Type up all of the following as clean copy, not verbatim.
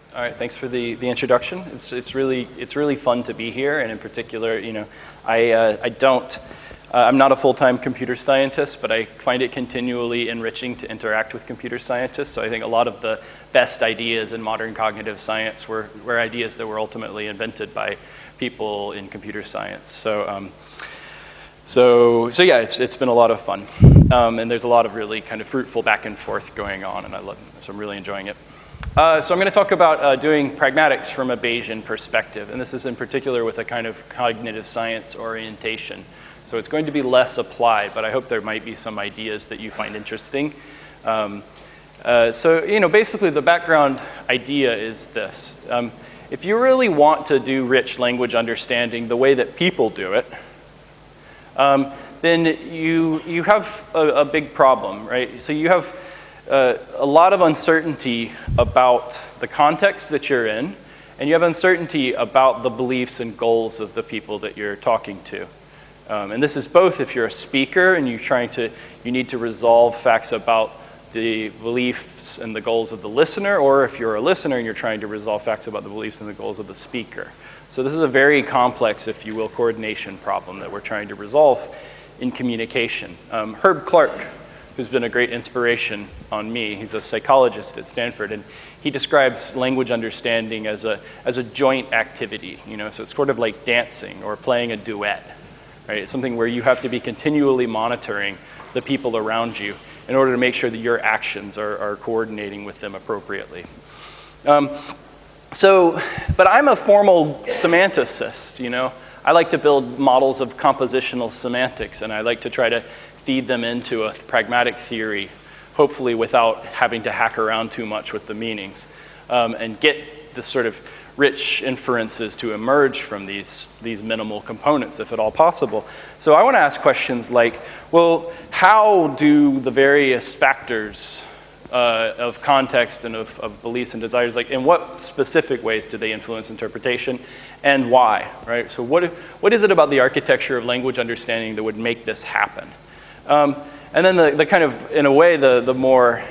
All right, thanks for the introduction. It's really fun to be here, and in particular, I'm not a full-time computer scientist, but I find it continually enriching to interact with computer scientists. So I think a lot of the best ideas in modern cognitive science were ideas that were ultimately invented by people in computer science. So yeah, it's been a lot of fun, and there's a lot of really kind of fruitful back and forth going on, and so I'm really enjoying it. So I'm going to talk about doing pragmatics from a Bayesian perspective, and this is in particular with a kind of cognitive science orientation. So it's going to be less applied, but I hope there might be some ideas that you find interesting. Basically the background idea is this. If you really want to do rich language understanding the way that people do it, then you have a big problem, right? So you have a lot of uncertainty about the context that you're in, and you have uncertainty about the beliefs and goals of the people that you're talking to. And this is both if you're a speaker and you need to resolve facts about the beliefs and the goals of the listener, or if you're a listener and you're trying to resolve facts about the beliefs and the goals of the speaker. So this is a very complex, if you will, coordination problem that we're trying to resolve in communication. Herb Clark, who's been a great inspiration on me, he's a psychologist at Stanford, and he describes language understanding as a joint activity, so it's sort of like dancing or playing a duet, right? It's something where you have to be continually monitoring the people around you in order to make sure that your actions are coordinating with them appropriately. But I'm a formal semanticist, I like to build models of compositional semantics, and I like to try to feed them into a pragmatic theory, hopefully without having to hack around too much with the meanings, and get this sort of rich inferences to emerge from these minimal components, if at all possible. So I want to ask questions like, well, how do the various factors of context and of beliefs and desires, like in what specific ways do they influence interpretation, and why, right? So what is it about the architecture of language understanding that would make this happen? And then the kind of, in a way, the more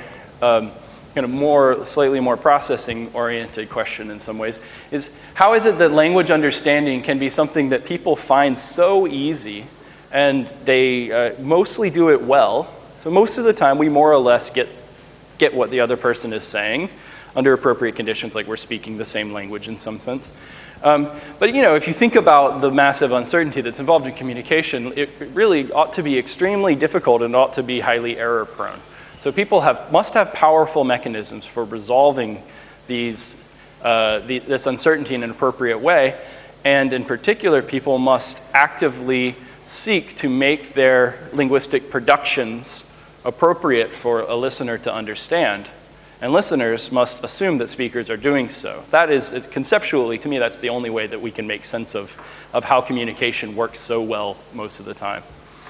slightly more processing-oriented question in some ways is, how is it that language understanding can be something that people find so easy, and they mostly do it well? So most of the time, we more or less get what the other person is saying under appropriate conditions, like we're speaking the same language in some sense. But if you think about the massive uncertainty that's involved in communication, it really ought to be extremely difficult and ought to be highly error-prone. So people must have powerful mechanisms for resolving this uncertainty in an appropriate way, and in particular, people must actively seek to make their linguistic productions appropriate for a listener to understand. And listeners must assume that speakers are doing so. That is, conceptually, to me, that's the only way that we can make sense of how communication works so well most of the time.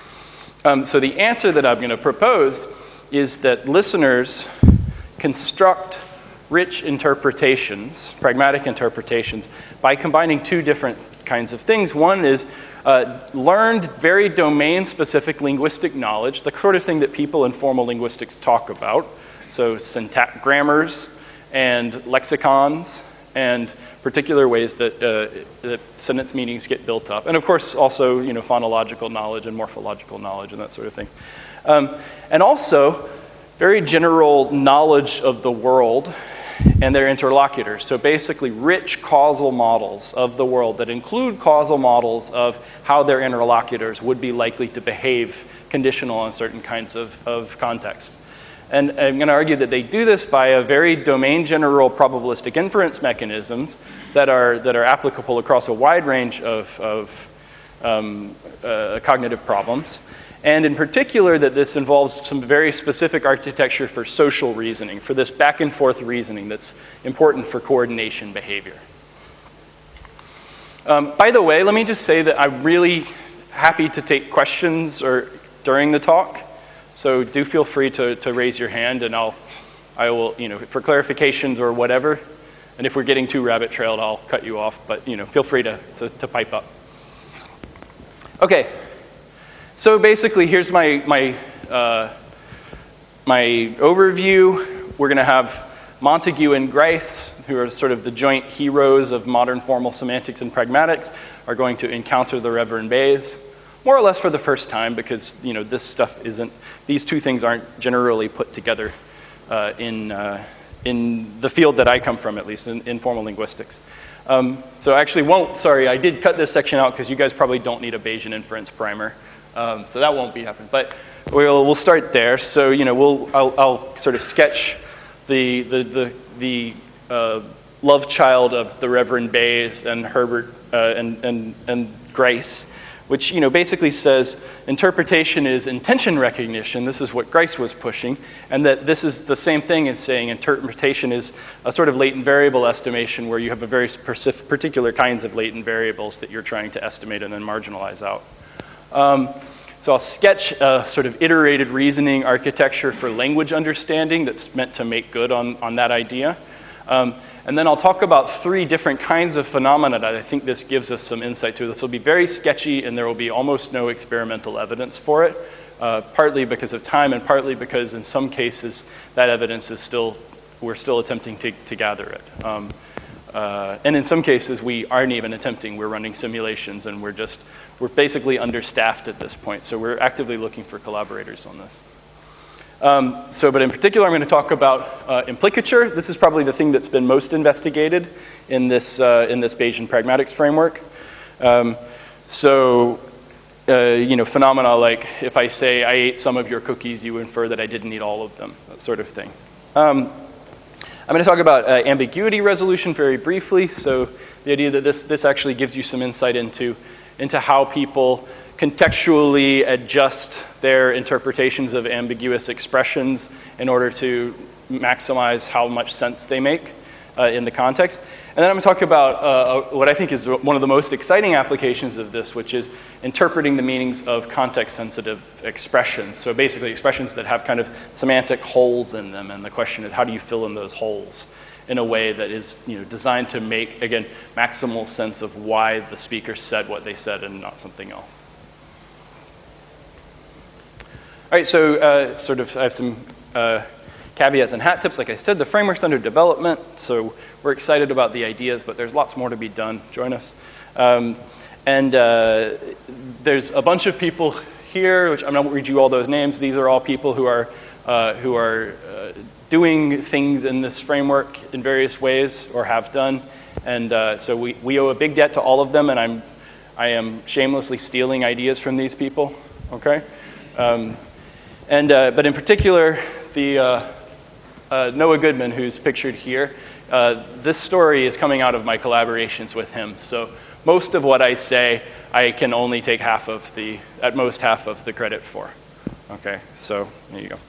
So the answer that I'm going to propose is that listeners construct rich interpretations, pragmatic interpretations, by combining two different kinds of things. One is learned, very domain-specific linguistic knowledge, the sort of thing that people in formal linguistics talk about. So grammars and lexicons and particular ways that sentence meanings get built up. And of course, also, phonological knowledge and morphological knowledge and that sort of thing. And also, very general knowledge of the world and their interlocutors. So basically, rich causal models of the world that include causal models of how their interlocutors would be likely to behave conditional on certain kinds of context. And I'm going to argue that they do this by a very domain-general probabilistic inference mechanisms that are applicable across a wide range of cognitive problems. And in particular, that this involves some very specific architecture for social reasoning, for this back and forth reasoning that's important for coordination behavior. By the way, let me just say that I'm really happy to take questions during the talk. So do feel free to raise your hand, and I will, for clarifications or whatever. And if we're getting too rabbit-trailed, I'll cut you off. But feel free to pipe up. Okay. So basically, here's my overview. We're going to have Montague and Grice, who are sort of the joint heroes of modern formal semantics and pragmatics, are going to encounter the Reverend Bayes, more or less for the first time, because this stuff isn't, these two things aren't generally put together in the field that I come from, at least, in formal linguistics. So I actually won't, sorry, I did cut this section out because you guys probably don't need a Bayesian inference primer. So that won't be happening. But we'll start there. So I'll sort of sketch the love child of the Reverend Bayes and Herbert and Grice, which basically says interpretation is intention recognition. This is what Grice was pushing, and that this is the same thing as saying interpretation is a sort of latent variable estimation where you have a very particular kinds of latent variables that you're trying to estimate and then marginalize out. So I'll sketch a sort of iterated reasoning architecture for language understanding that's meant to make good on that idea. And then I'll talk about 3 different kinds of phenomena that I think this gives us some insight to. This will be very sketchy, and there will be almost no experimental evidence for it, partly because of time and partly because in some cases that evidence is we're still attempting to gather it. And in some cases we aren't even attempting, we're running simulations and we're basically understaffed at this point, so we're actively looking for collaborators on this. But in particular, I'm going to talk about implicature. This is probably the thing that's been most investigated in this Bayesian pragmatics framework. Phenomena like if I say I ate some of your cookies, you infer that I didn't eat all of them, that sort of thing. I'm going to talk about ambiguity resolution very briefly. So the idea that this actually gives you some insight into how people contextually adjust their interpretations of ambiguous expressions in order to maximize how much sense they make in the context. And then I'm going to talk about what I think is one of the most exciting applications of this, which is interpreting the meanings of context-sensitive expressions. So basically expressions that have kind of semantic holes in them, and the question is how do you fill in those holes in a way that is designed to make, again, maximal sense of why the speaker said what they said and not something else. All right, so I have some caveats and hat tips. Like I said, the framework's under development, so we're excited about the ideas, but there's lots more to be done. Join us. There's a bunch of people here, which I'm not going to read you all those names. These are all people who are doing things in this framework in various ways or have done. And so we owe a big debt to all of them, and I am shamelessly stealing ideas from these people, okay? But in particular, the Noah Goodman, who's pictured here, this story is coming out of my collaborations with him. So most of what I say, I can only take at most half of the credit for. Okay, so there you go.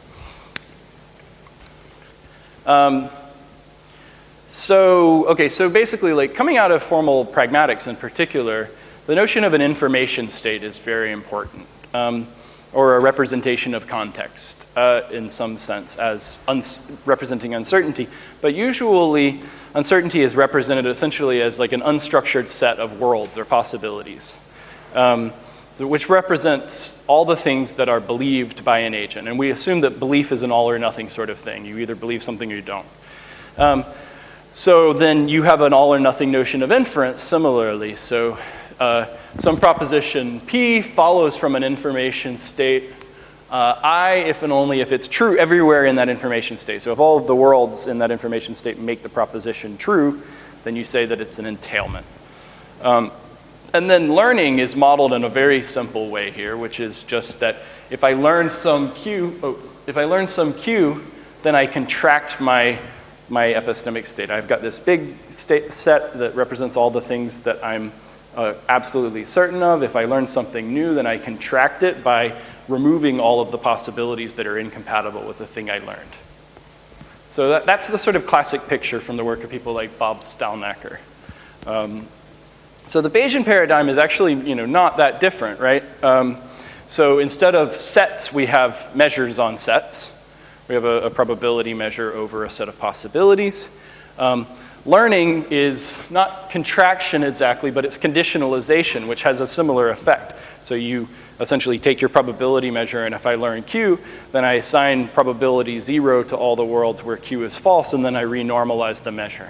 So basically, like coming out of formal pragmatics in particular, the notion of an information state is very important. Or a representation of context in some sense as representing uncertainty. But usually uncertainty is represented essentially as like an unstructured set of worlds or possibilities, which represents all the things that are believed by an agent. And we assume that belief is an all or nothing sort of thing. You either believe something or you don't. So then you have an all or nothing notion of inference similarly. So some proposition P follows from an information state I if and only if it's true everywhere in that information state. So if all of the worlds in that information state make the proposition true, then you say that it's an entailment. And then learning is modeled in a very simple way here, which is just that if I learn some Q, then I contract my epistemic state. I've got this big state set that represents all the things that I'm absolutely certain of. If I learn something new, then I contract it by removing all of the possibilities that are incompatible with the thing I learned. So that's the sort of classic picture from the work of people like Bob Stalnaker. So the Bayesian paradigm is actually not that different, right? So instead of sets, we have measures on sets. We have a probability measure over a set of possibilities. Learning is not contraction exactly, but it's conditionalization, which has a similar effect. So you essentially take your probability measure, and if I learn Q, then I assign probability 0 to all the worlds where Q is false, and then I renormalize the measure.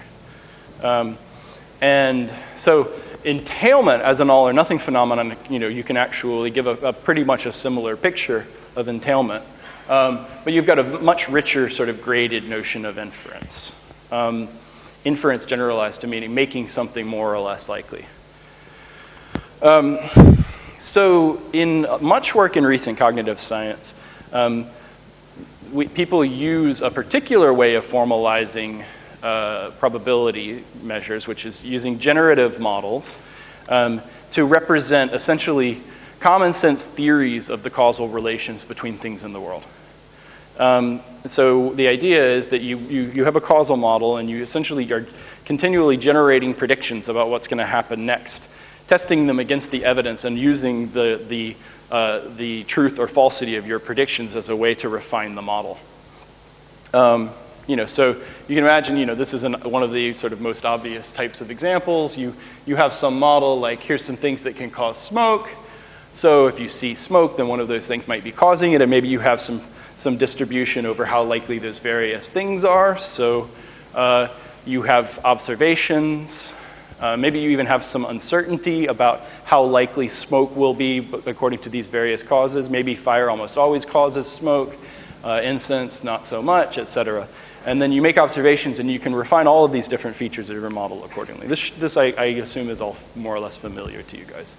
And so entailment as an all or nothing phenomenon, you can actually give a pretty much a similar picture of entailment. But you've got a much richer sort of graded notion of inference. Inference generalized to meaning making something more or less likely. So in much work in recent cognitive science, people use a particular way of formalizing probability measures, which is using generative models to represent essentially common sense theories of the causal relations between things in the world. So the idea is that you have a causal model and you essentially are continually generating predictions about what's going to happen next, testing them against the evidence and using the truth or falsity of your predictions as a way to refine the model. So you can imagine, this is one of the sort of most obvious types of examples. You have some model like, here's some things that can cause smoke. So if you see smoke, then one of those things might be causing it, and maybe you have some distribution over how likely those various things are. So you have observations. Maybe you even have some uncertainty about how likely smoke will be according to these various causes. Maybe fire almost always causes smoke, incense not so much, et cetera. And then you make observations and you can refine all of these different features of your model accordingly. This I assume is all more or less familiar to you guys.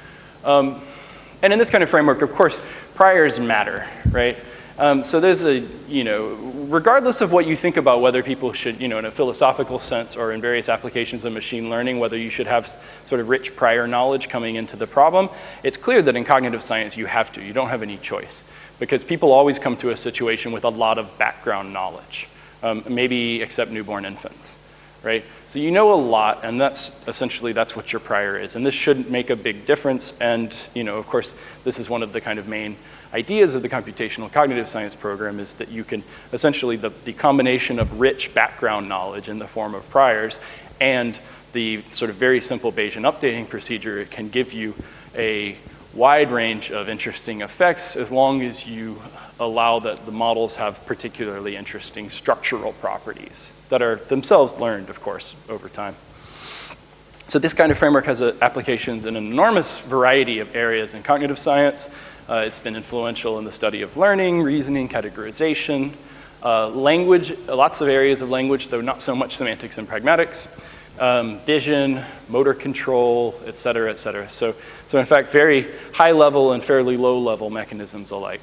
And in this kind of framework, of course, priors matter, right? So there's regardless of what you think about whether people should, in a philosophical sense or in various applications of machine learning, whether you should have sort of rich prior knowledge coming into the problem, it's clear that in cognitive science you have to. You don't have any choice. Because people always come to a situation with a lot of background knowledge, maybe except newborn infants, right? So you know a lot, and that's what your prior is. And this shouldn't make a big difference. And of course, this is one of the kind of main ideas of the computational cognitive science program, is that you can essentially, the combination of rich background knowledge in the form of priors and the sort of very simple Bayesian updating procedure, it can give you a wide range of interesting effects as long as you allow that the models have particularly interesting structural properties that are themselves learned, of course, over time. So this kind of framework has applications in an enormous variety of areas in cognitive science. It's been influential in the study of learning, reasoning, categorization, language, lots of areas of language, though not so much semantics and pragmatics, vision, motor control, et cetera, et cetera. So in fact, very high level and fairly low level mechanisms alike.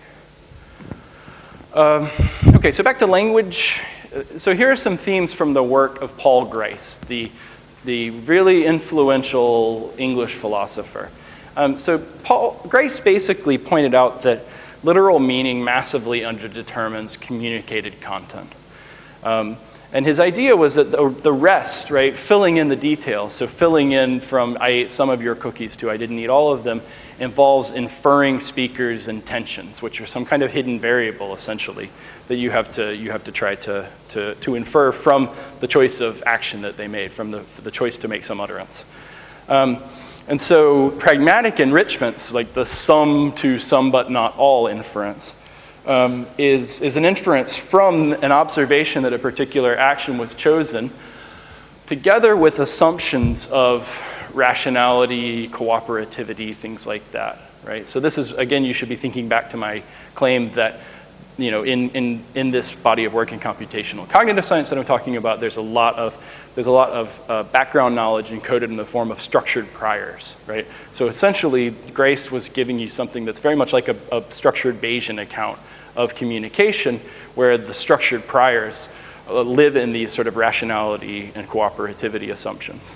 Okay, so back to language. So here are some themes from the work of Paul Grice, the really influential English philosopher. So Grice basically pointed out that literal meaning massively underdetermines communicated content. And his idea was that the rest, right, filling in the details, so filling in from I ate some of your cookies to I didn't eat all of them, involves inferring speakers' intentions, which are some kind of hidden variable, essentially, that you have to try to infer from the choice of action that they made, from the choice to make some utterance. And so pragmatic enrichments, like the some to some but not all inference, is an inference from an observation that a particular action was chosen, together with assumptions of rationality, cooperativity, things like that, right? So this is, again, you should be thinking back to my claim that, in this body of work in computational cognitive science that I'm talking about, there's a lot of background knowledge encoded in the form of structured priors, right? So essentially, Grice was giving you something that's very much like a structured Bayesian account of communication, where the structured priors live in these sort of rationality and cooperativity assumptions.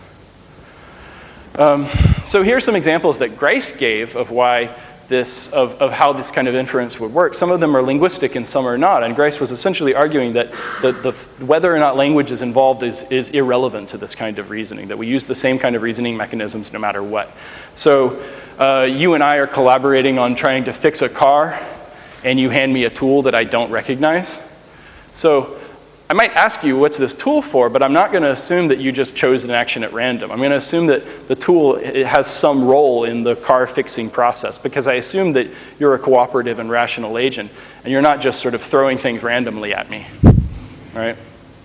So here are some examples that Grice gave of why of how this kind of inference would work. Some of them are linguistic and some are not. And Grice was essentially arguing that whether or not language is involved is irrelevant to this kind of reasoning, that we use the same kind of reasoning mechanisms no matter what. So you and I are collaborating on trying to fix a car, and you hand me a tool that I don't recognize. So I might ask you, what's this tool for, but I'm not going to assume that you just chose an action at random. I'm going to assume that the tool has some role in the car fixing process, because I assume that you're a cooperative and rational agent, and you're not just sort of throwing things randomly at me, right?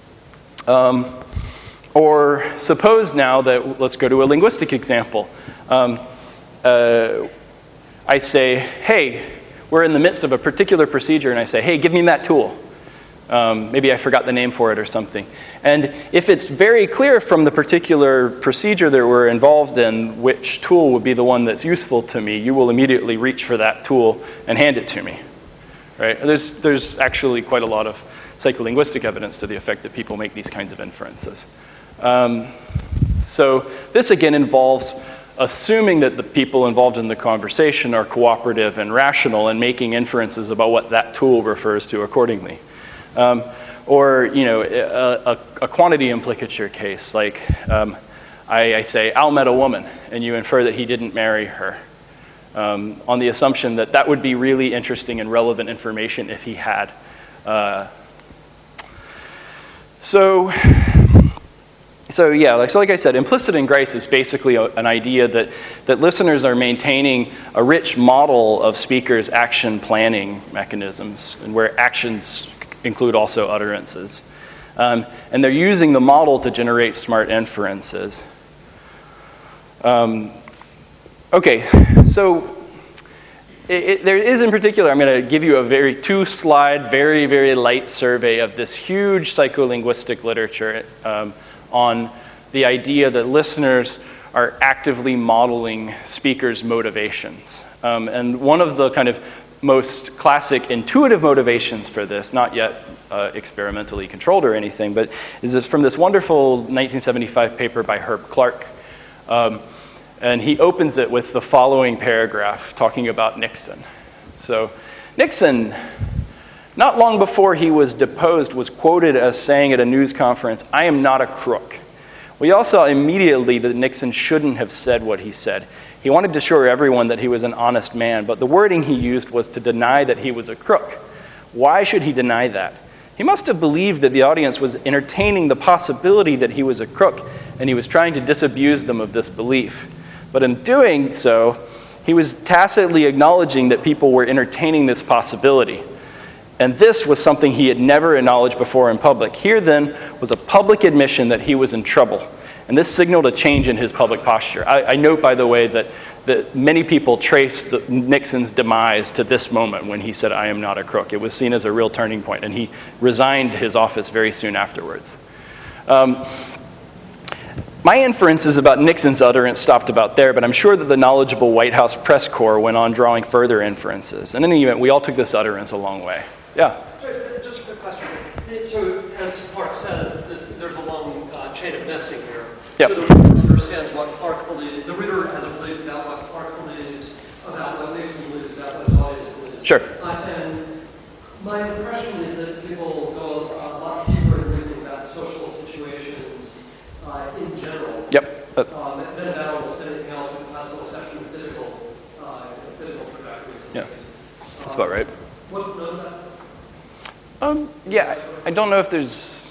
Or suppose now that, let's go to a linguistic example. I say, hey, we're in the midst of a particular procedure, and I say, hey, give me that tool. Maybe I forgot the name for it or something. And if it's very clear from the particular procedure that we're involved in which tool would be the one that's useful to me, you will immediately reach for that tool and hand it to me, right? There's actually quite a lot of psycholinguistic evidence to the effect that people make these kinds of inferences. So this again involves assuming that the people involved in the conversation are cooperative and rational and making inferences about what that tool refers to accordingly. Or, you know, a quantity implicature case, like I say, Al met a woman, and you infer that he didn't marry her, on the assumption that that would be really interesting and relevant information if he had. So like I said, implicit in Grice is basically an idea that listeners are maintaining a rich model of speakers' action planning mechanisms, and where actions include also utterances. And they're using the model to generate smart inferences. Okay, so there is in particular, I'm going to give you a very two-slide, very, very light survey of this huge psycholinguistic literature on the idea that listeners are actively modeling speakers' motivations. And one of the kind of most classic intuitive motivations for this, not yet experimentally controlled or anything, but is from this wonderful 1975 paper by Herb Clark. And he opens it with the following paragraph talking about Nixon. So Nixon, not long before he was deposed, was quoted as saying at a news conference, "I am not a crook." We all saw immediately that Nixon shouldn't have said what he said. He wanted to assure everyone that he was an honest man, but the wording he used was to deny that he was a crook. Why should he deny that? He must have believed that the audience was entertaining the possibility that he was a crook, and he was trying to disabuse them of this belief. But in doing so, he was tacitly acknowledging that people were entertaining this possibility. And this was something he had never acknowledged before in public. Here then was a public admission that he was in trouble. And this signaled a change in his public posture. I note, by the way, that many people trace Nixon's demise to this moment when he said, "I am not a crook." It was seen as a real turning point, and he resigned his office very soon afterwards. My inferences about Nixon's utterance stopped about there, but I'm sure that the knowledgeable White House press corps went on drawing further inferences. In any event, we all took this utterance a long way. Yeah? Just a quick question. So, as Clark says, there's a long chain of nesting here. Yep. So the reader understands what Clark believes. The reader has a belief about what Clark believes, about what Nixon believes, about what his audience believes. Sure. And my impression is that people go a lot deeper in reasoning about social situations in general. Yep. Than about almost anything else, with the possible exception of physical trajectories. Yeah. That's about right. What's known about that? Yeah, I don't know if there's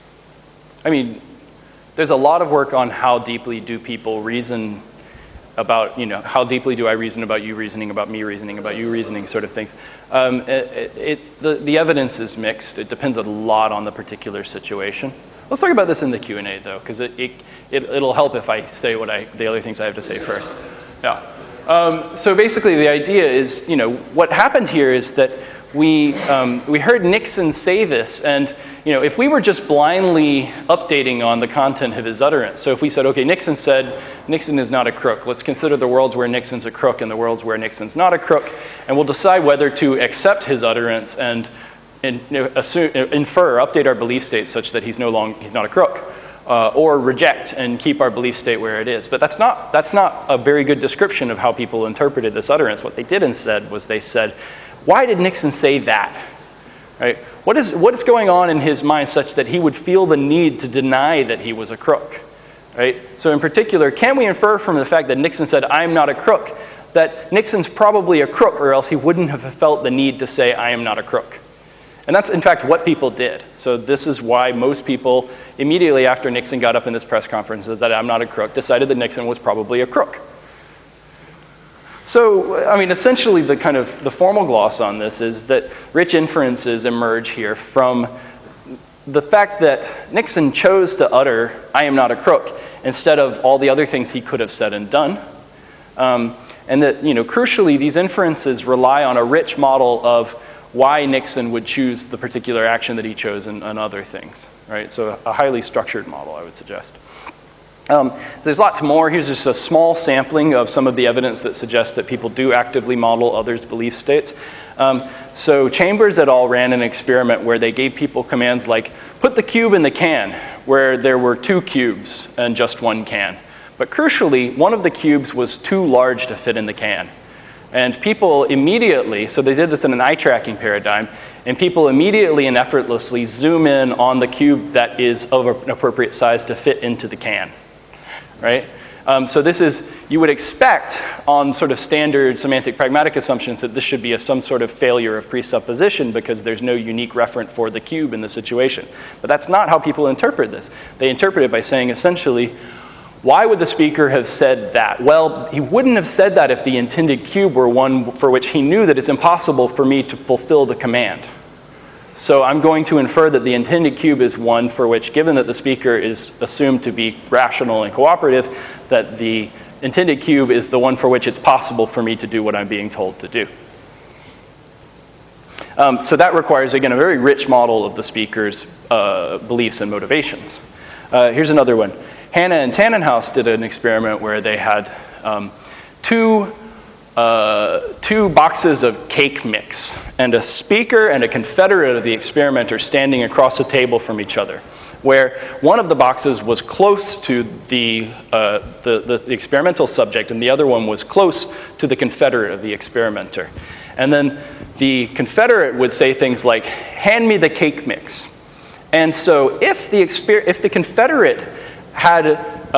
a lot of work on how deeply do people reason about, how deeply do I reason about you reasoning about me reasoning about you reasoning sort of things. The evidence is mixed. It depends a lot on the particular situation. Let's talk about this in the Q&A though, because it'll help if I say the other things I have to say first. Yeah. So basically the idea is, what happened here is that we heard Nixon say this, and if we were just blindly updating on the content of his utterance, so if we said, okay, Nixon said Nixon is not a crook, let's consider the worlds where Nixon's a crook and the worlds where Nixon's not a crook, and we'll decide whether to accept his utterance and infer or update our belief state such that he's not a crook, or reject and keep our belief state where it is. But that's not a very good description of how people interpreted this utterance. What they did instead was they said, why did Nixon say that? Right? What is going on in his mind such that he would feel the need to deny that he was a crook? Right? So in particular, can we infer from the fact that Nixon said, I'm not a crook, that Nixon's probably a crook, or else he wouldn't have felt the need to say, I am not a crook? And that's, in fact, what people did. So this is why most people, immediately after Nixon got up in this press conference, says that I'm not a crook, decided that Nixon was probably a crook. So, I mean, essentially the kind of the formal gloss on this is that rich inferences emerge here from the fact that Nixon chose to utter, I am not a crook, instead of all the other things he could have said and done. And that, crucially, these inferences rely on a rich model of why Nixon would choose the particular action that he chose and other things, right? So a highly structured model, I would suggest. So there's lots more. Here's just a small sampling of some of the evidence that suggests that people do actively model others' belief states. So Chambers et al. Ran an experiment where they gave people commands like, put the cube in the can, where there were 2 cubes and just 1 can. But crucially, one of the cubes was too large to fit in the can. And people immediately, so they did this in an eye tracking paradigm, and people immediately and effortlessly zoom in on the cube that is of an appropriate size to fit into the can, right? So this is, you would expect on sort of standard semantic pragmatic assumptions that this should be some sort of failure of presupposition because there's no unique referent for the cube in the situation. But that's not how people interpret this. They interpret it by saying essentially, why would the speaker have said that? Well, he wouldn't have said that if the intended cube were one for which he knew that it's impossible for me to fulfill the command. So I'm going to infer that the intended cube is one for which, given that the speaker is assumed to be rational and cooperative, that the intended cube is the one for which it's possible for me to do what I'm being told to do. So that requires, again, a very rich model of the speaker's beliefs and motivations. Here's another one. Hanna and Tannenhaus did an experiment where they had two boxes of cake mix, and a speaker and a confederate of the experimenter standing across a table from each other, where one of the boxes was close to the experimental subject and the other one was close to the confederate of the experimenter. And then the confederate would say things like, hand me the cake mix. And so if the confederate had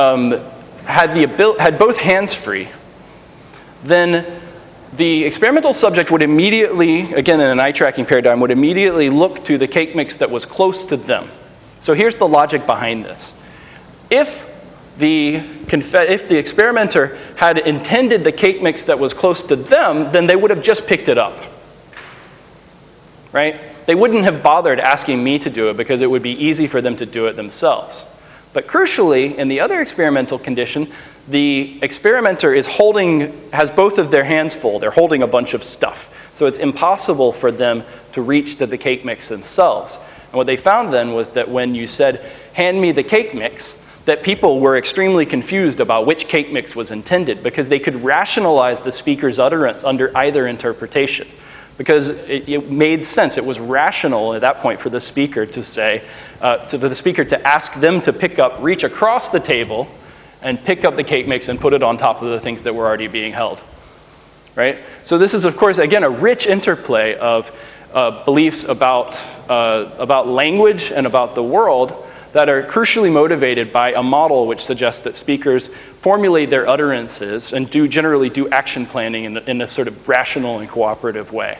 both hands free, then the experimental subject would immediately, again in an eye tracking paradigm, would immediately look to the cake mix that was close to them. So here's the logic behind this. If the experimenter had intended the cake mix that was close to them, then they would have just picked it up, right? They wouldn't have bothered asking me to do it because it would be easy for them to do it themselves. But crucially, in the other experimental condition, the experimenter has both of their hands full. They're holding a bunch of stuff. So it's impossible for them to reach to the cake mix themselves. And what they found then was that when you said, hand me the cake mix, that people were extremely confused about which cake mix was intended because they could rationalize the speaker's utterance under either interpretation. Because it made sense. It was rational at that point for the speaker to say, to ask them to reach across the table and pick up the cake mix and put it on top of the things that were already being held, right? So this is, of course, again, a rich interplay of beliefs about language and about the world that are crucially motivated by a model which suggests that speakers formulate their utterances and generally do action planning in a sort of rational and cooperative way.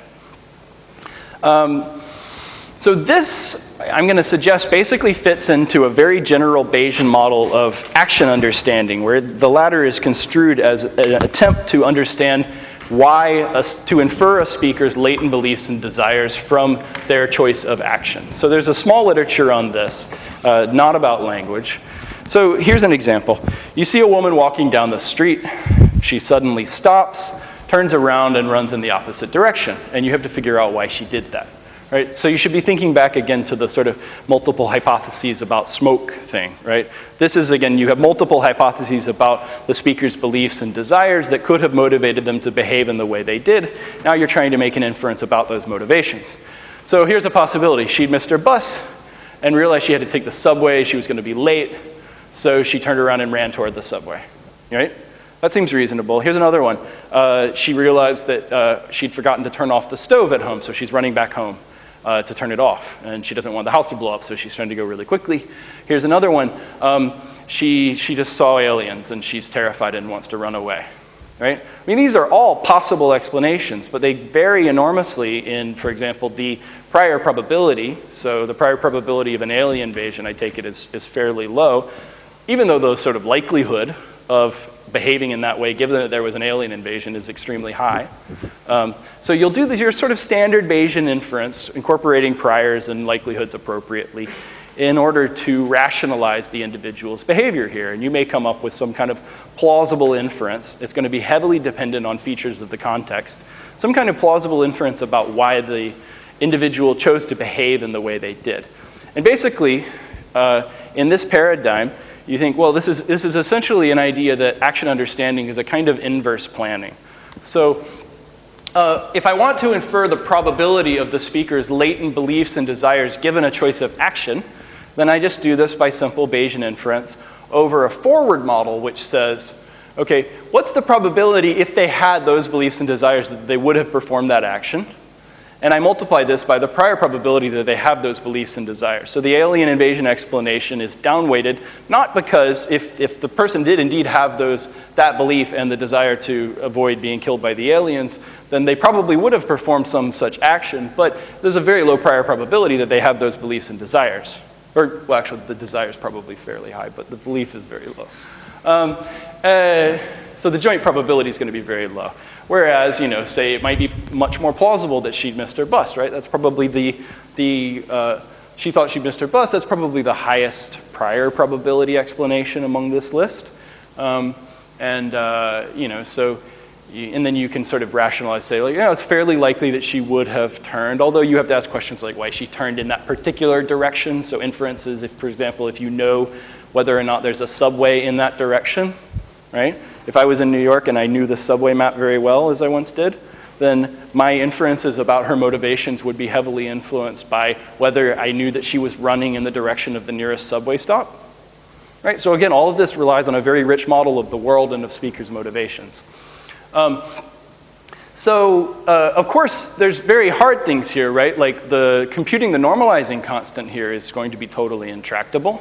So this, I'm going to suggest, basically fits into a very general Bayesian model of action understanding, where the latter is construed as an attempt to understand to infer a speaker's latent beliefs and desires from their choice of action. So there's a small literature on this, not about language. So here's an example. You see a woman walking down the street. She suddenly stops, turns around, and runs in the opposite direction. And you have to figure out why she did that. Right? So you should be thinking back again to the sort of multiple hypotheses about smoke thing, right? This is, again, you have multiple hypotheses about the speaker's beliefs and desires that could have motivated them to behave in the way they did. Now you're trying to make an inference about those motivations. So here's a possibility. She'd missed her bus and realized she had to take the subway. She was going to be late, so she turned around and ran toward the subway, right? That seems reasonable. Here's another one. She realized that she'd forgotten to turn off the stove at home, so she's running back home to turn it off. And she doesn't want the house to blow up, so she's trying to go really quickly. Here's another one. She just saw aliens, and she's terrified and wants to run away. right? I mean, these are all possible explanations, but they vary enormously in, for example, the prior probability. So the prior probability of an alien invasion, I take it, is fairly low, even though the sort of likelihood of behaving in that way, given that there was an alien invasion, is extremely high. So you'll do your sort of standard Bayesian inference, incorporating priors and likelihoods appropriately, in order to rationalize the individual's behavior here. And you may come up with some kind of plausible inference. It's going to be heavily dependent on features of the context. Some kind of plausible inference about why the individual chose to behave in the way they did. And basically, in this paradigm, you think, well, this is essentially an idea that action understanding is a kind of inverse planning. So if I want to infer the probability of the speaker's latent beliefs and desires given a choice of action, then I just do this by simple Bayesian inference over a forward model which says, okay, what's the probability if they had those beliefs and desires that they would have performed that action? And I multiply this by the prior probability that they have those beliefs and desires. So the alien invasion explanation is downweighted, not because if the person did indeed have that belief and the desire to avoid being killed by the aliens, then they probably would have performed some such action, but there's a very low prior probability that they have those beliefs and desires. Or, well, actually, the desire is probably fairly high, but the belief is very low. So the joint probability is going to be very low. Whereas, say it might be much more plausible that she'd missed her bus, right? That's probably she thought she'd missed her bus. That's probably the highest prior probability explanation among this list. And then you can sort of rationalize, say, like, it's fairly likely that she would have turned, although you have to ask questions like why she turned in that particular direction. So inferences, if, for example, if you know whether or not there's a subway in that direction, right? If I was in New York and I knew the subway map very well, as I once did, then my inferences about her motivations would be heavily influenced by whether I knew that she was running in the direction of the nearest subway stop, right? So again, all of this relies on a very rich model of the world and of speakers' motivations. Of course, there's very hard things here, right? Like computing the normalizing constant here is going to be totally intractable.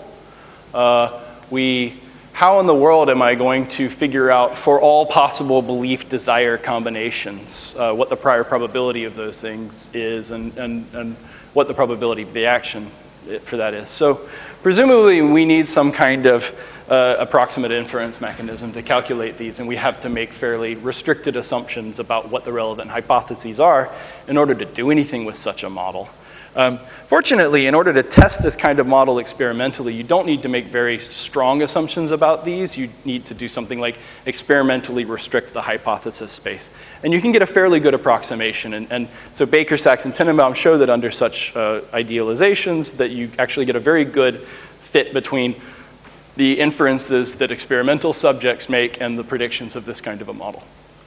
How in the world am I going to figure out for all possible belief-desire combinations what the prior probability of those things is and what the probability of the action for that is? So presumably we need some kind of approximate inference mechanism to calculate these, and we have to make fairly restricted assumptions about what the relevant hypotheses are in order to do anything with such a model. Fortunately, in order to test this kind of model experimentally, you don't need to make very strong assumptions about these. You need to do something like experimentally restrict the hypothesis space. And you can get a fairly good approximation. And so Baker, Sachs, and Tenenbaum show that under such idealizations that you actually get a very good fit between the inferences that experimental subjects make and the predictions of this kind of a model.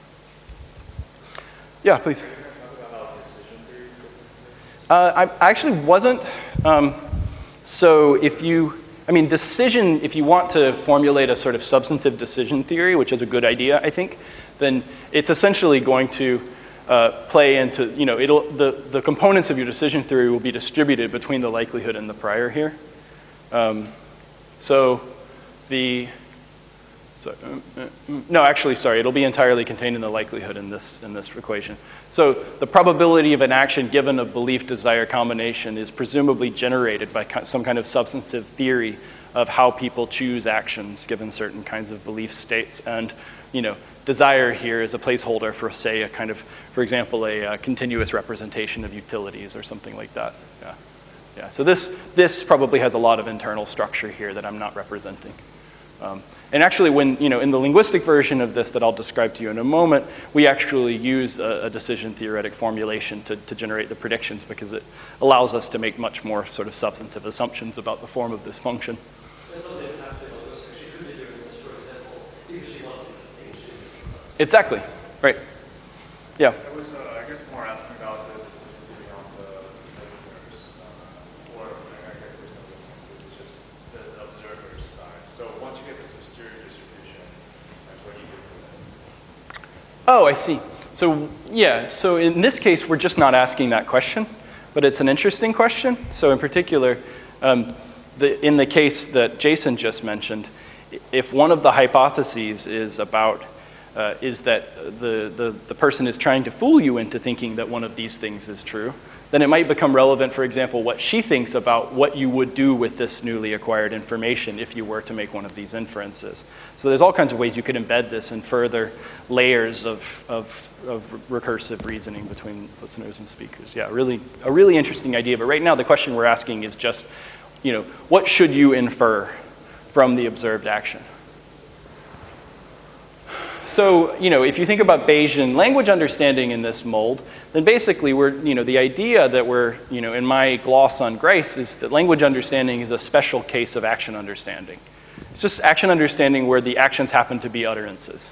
Yeah, please. I actually wasn't. So if you want to formulate a sort of substantive decision theory, which is a good idea, I think, then it's essentially going to play into, the components of your decision theory will be distributed between the likelihood and the prior here. No, actually, sorry, it'll be entirely contained in the likelihood in this equation. So the probability of an action given a belief-desire combination is presumably generated by some kind of substantive theory of how people choose actions given certain kinds of belief states. And, desire here is a placeholder for, say, a kind of, for example, a continuous representation of utilities or something like that. Yeah. So this probably has a lot of internal structure here that I'm not representing. And actually, when, in the linguistic version of this that I'll describe to you in a moment, we actually use a decision theoretic formulation to generate the predictions because it allows us to make much more sort of substantive assumptions about the form of this function. Exactly, right. Yeah. I was, I guess, more asking about the decision theory on the listeners, or I guess there's no listeners, it's just the observer's side. So once you get this posterior distribution, like what do you do with it? Oh, I see. So yeah, so in this case, we're just not asking that question, but it's an interesting question. So in particular, in the case that Jason just mentioned, if one of the hypotheses is about is that the person is trying to fool you into thinking that one of these things is true, then it might become relevant, for example, what she thinks about what you would do with this newly acquired information if you were to make one of these inferences. So there's all kinds of ways you could embed this in further layers of recursive reasoning between listeners and speakers. Yeah, a really interesting idea. But right now, the question we're asking is just, what should you infer from the observed action? So, if you think about Bayesian language understanding in this mold, then basically the idea that we're, in my gloss on Grice is that language understanding is a special case of action understanding. It's just action understanding where the actions happen to be utterances.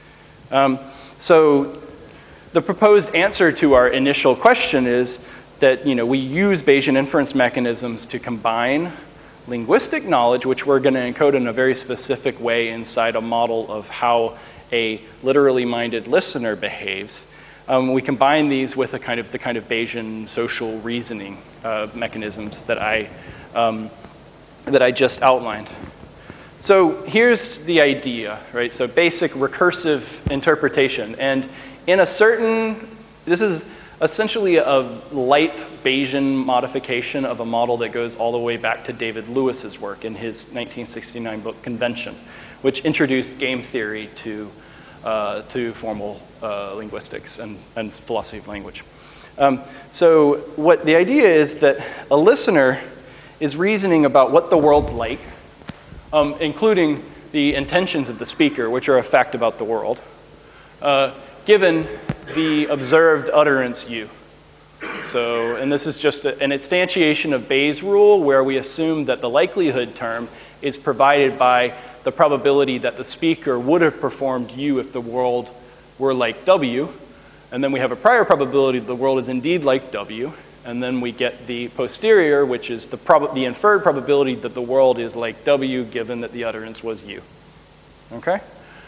So the proposed answer to our initial question is that, we use Bayesian inference mechanisms to combine linguistic knowledge, which we're going to encode in a very specific way inside a model of how a literally minded listener behaves. We combine these with the kind of Bayesian social reasoning mechanisms that I just outlined. So here's the idea, right? So basic recursive interpretation, and this is essentially a light Bayesian modification of a model that goes all the way back to David Lewis's work in his 1969 book Convention, which introduced game theory to formal linguistics and philosophy of language. So what the idea is that a listener is reasoning about what the world's like, including the intentions of the speaker, which are a fact about the world, given the observed utterance U. So, and this is just an instantiation of Bayes' rule, where we assume that the likelihood term is provided by the probability that the speaker would have performed U if the world were like W. And then we have a prior probability that the world is indeed like W. And then we get the posterior, which is the inferred probability that the world is like W, given that the utterance was U. Okay?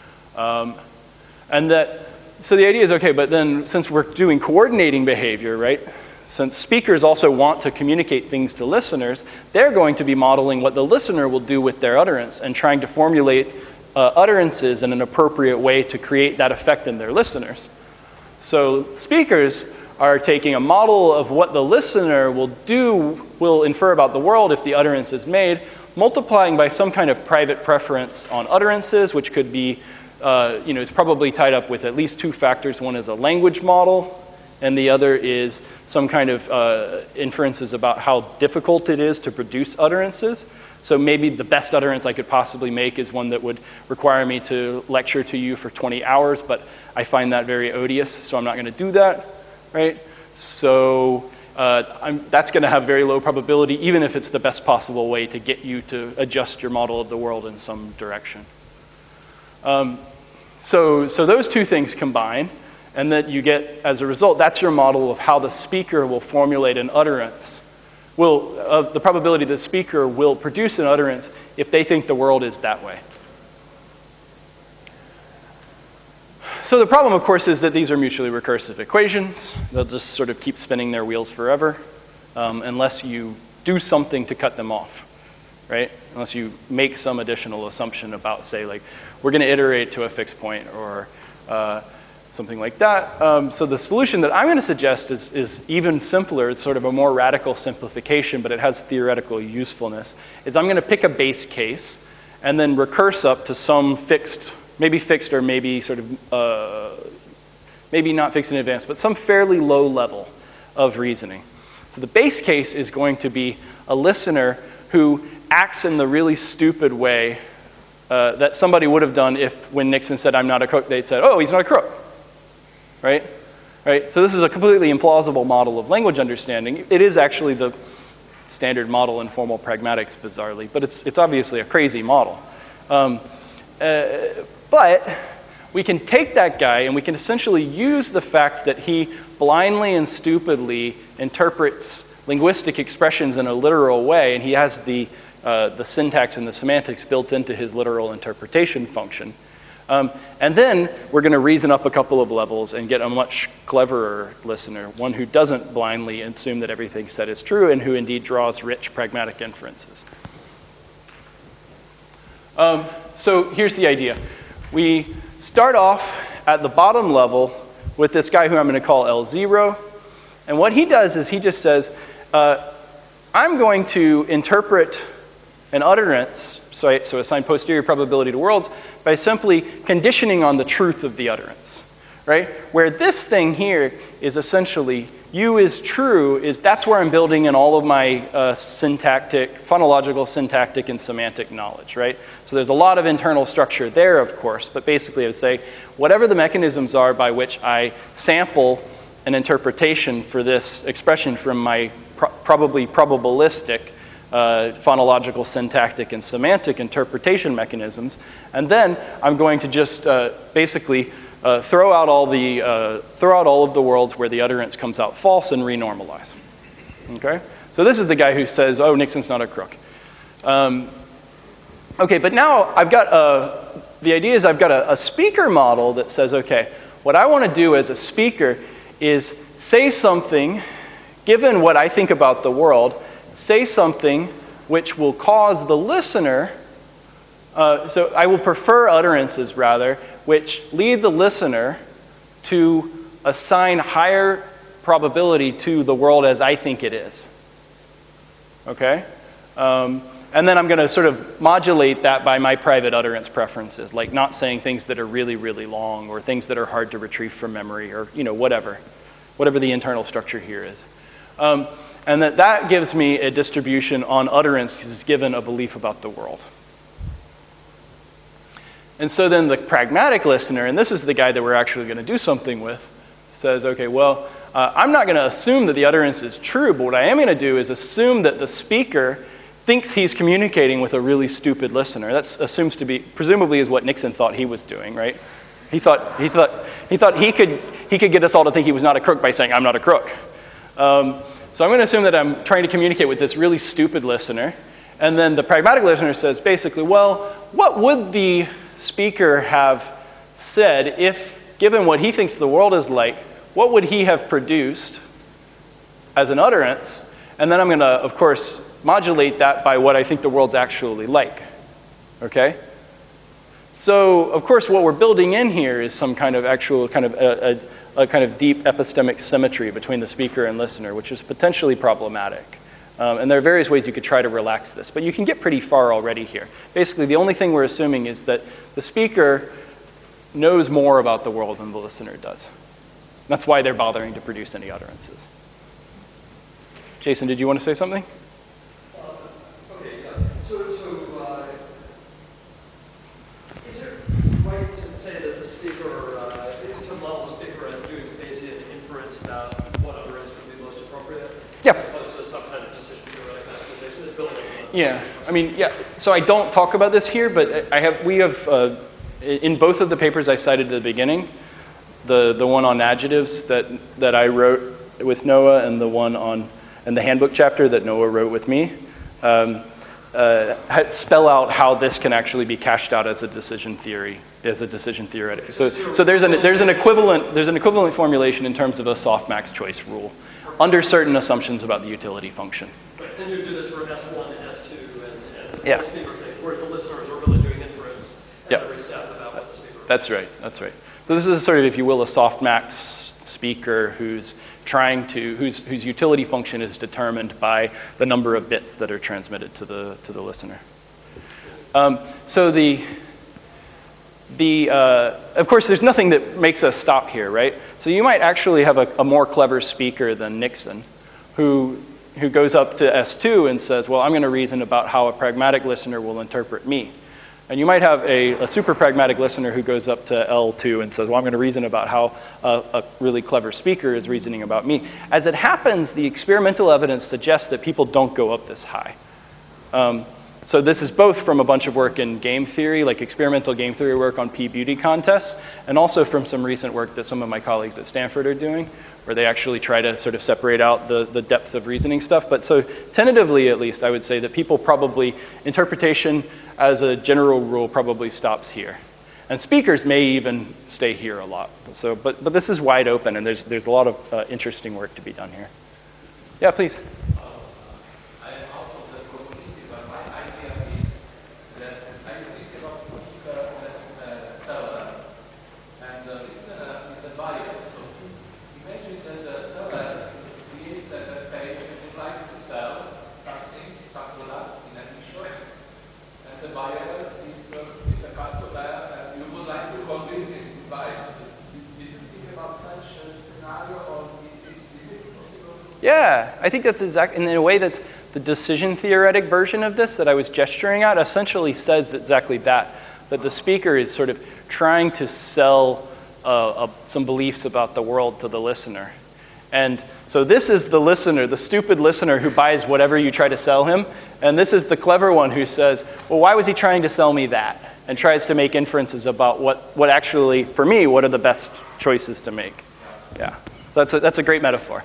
So the idea is, okay, but then since we're doing coordinating behavior, right? Since speakers also want to communicate things to listeners, they're going to be modeling what the listener will do with their utterance and trying to formulate utterances in an appropriate way to create that effect in their listeners. So speakers are taking a model of what the listener will infer about the world if the utterance is made, multiplying by some kind of private preference on utterances, which could be, it's probably tied up with at least two factors. One is a language model, and the other is some kind of inferences about how difficult it is to produce utterances. So maybe the best utterance I could possibly make is one that would require me to lecture to you for 20 hours, but I find that very odious, so I'm not going to do that, right? So that's going to have very low probability, even if it's the best possible way to get you to adjust your model of the world in some direction. So those two things combine, and that you get, as a result, that's your model of how the speaker will formulate an utterance. The probability the speaker will produce an utterance if they think the world is that way. So the problem, of course, is that these are mutually recursive equations. They'll just sort of keep spinning their wheels forever, unless you do something to cut them off, right? Unless you make some additional assumption about, say, like, we're going to iterate to a fixed point, or something like that. So the solution that I'm going to suggest is even simpler. It's sort of a more radical simplification, but it has theoretical usefulness. Is I'm going to pick a base case and then recurse up to some fixed, maybe fixed or maybe sort of, maybe not fixed in advance, but some fairly low level of reasoning. So the base case is going to be a listener who acts in the really stupid way that somebody would have done if, when Nixon said, "I'm not a crook," they'd said, "Oh, he's not a crook." Right? So this is a completely implausible model of language understanding. It is actually the standard model in formal pragmatics, bizarrely, but it's obviously a crazy model. But we can take that guy and we can essentially use the fact that he blindly and stupidly interprets linguistic expressions in a literal way, and he has the syntax and the semantics built into his literal interpretation function. And then we're going to reason up a couple of levels and get a much cleverer listener, one who doesn't blindly assume that everything said is true and who indeed draws rich pragmatic inferences. So here's the idea. start off at the bottom level with this guy who I'm going to call L0. And what he does is he just says, I'm going to interpret an utterance, so assign posterior probability to worlds, by simply conditioning on the truth of the utterance, right? Where this thing here is essentially U is true, that's where I'm building in all of my phonological, syntactic, and semantic knowledge, right? So there's a lot of internal structure there, of course, but basically I would say whatever the mechanisms are by which I sample an interpretation for this expression from my probably probabilistic phonological, syntactic, and semantic interpretation mechanisms, and then I'm going to just basically throw out all of the worlds where the utterance comes out false and renormalize. Okay, so this is the guy who says, "Oh, Nixon's not a crook." Okay, but now I've got the idea is I've got a speaker model that says, okay, what I want to do as a speaker is say something, given what I think about the world, say something which will cause the listener. So I will prefer utterances rather, which lead the listener to assign higher probability to the world as I think it is. Okay? And then I'm going to sort of modulate that by my private utterance preferences, like not saying things that are really, really long or things that are hard to retrieve from memory or whatever the internal structure here is. And that gives me a distribution on utterances given a belief about the world. And so then the pragmatic listener, and this is the guy that we're actually going to do something with, says, okay, well, I'm not going to assume that the utterance is true, but what I am going to do is assume that the speaker thinks he's communicating with a really stupid listener. That assumes to be, presumably is what Nixon thought he was doing, right? He thought he could get us all to think he was not a crook by saying, I'm not a crook. So I'm going to assume that I'm trying to communicate with this really stupid listener. And then the pragmatic listener says basically, well, what would the speaker have said if, given what he thinks the world is like, what would he have produced as an utterance? And then I'm going to, of course, modulate that by what I think the world's actually like. Okay? So, of course, what we're building in here is some kind of actual kind of a kind of deep epistemic symmetry between the speaker and listener, which is potentially problematic. And there are various ways you could try to relax this, but you can get pretty far already here. Basically, the only thing we're assuming is that the speaker knows more about the world than the listener does. That's why they're bothering to produce any utterances. Jason, did you want to say something? Okay, yeah. So is it right to say that the speaker, to model the speaker as doing basically an inference about what utterance would be most appropriate? Yeah. As opposed to some kind of decision theoretic optimization is building on. Yeah, I mean, yeah. So I don't talk about this here, but we have in both of the papers I cited at the beginning, the one on adjectives that I wrote with Noah, and the one on the handbook chapter that Noah wrote with me, spell out how this can actually be cashed out as a decision theory, as a decision theoretic. So there's an equivalent formulation in terms of a softmax choice rule under certain assumptions about the utility function. Right, and you do this for S1 and S2 and yeah. the speaker things, whereas the listeners are really doing inference at every step about what the speaker. That's right. So this is sort of, if you will, a softmax speaker whose utility function is determined by the number of bits that are transmitted to the listener. So of course, there's nothing that makes us stop here, right? So you might actually have a more clever speaker than Nixon, who goes up to S2 and says, well, I'm going to reason about how a pragmatic listener will interpret me. And you might have a super pragmatic listener who goes up to L2 and says, well, I'm going to reason about how a really clever speaker is reasoning about me. As it happens, the experimental evidence suggests that people don't go up this high. So this is both from a bunch of work in game theory, like experimental game theory work on p-beauty contests, and also from some recent work that some of my colleagues at Stanford are doing, where they actually try to sort of separate out the depth of reasoning stuff. But so tentatively, at least, I would say that people probably, interpretation as a general rule probably stops here. And speakers may even stay here a lot. So, but this is wide open, and there's a lot of interesting work to be done here. Yeah, please. I am out of the community, but my idea is that I think about speaker as seller, Yeah, I think that's exactly, in a way that's the decision theoretic version of this that I was gesturing at essentially says exactly that the speaker is sort of trying to sell some beliefs about the world to the listener. And so this is the listener, the stupid listener who buys whatever you try to sell him, and this is the clever one who says, well, why was he trying to sell me that? And tries to make inferences about what actually, for me, what are the best choices to make. Yeah, that's a great metaphor.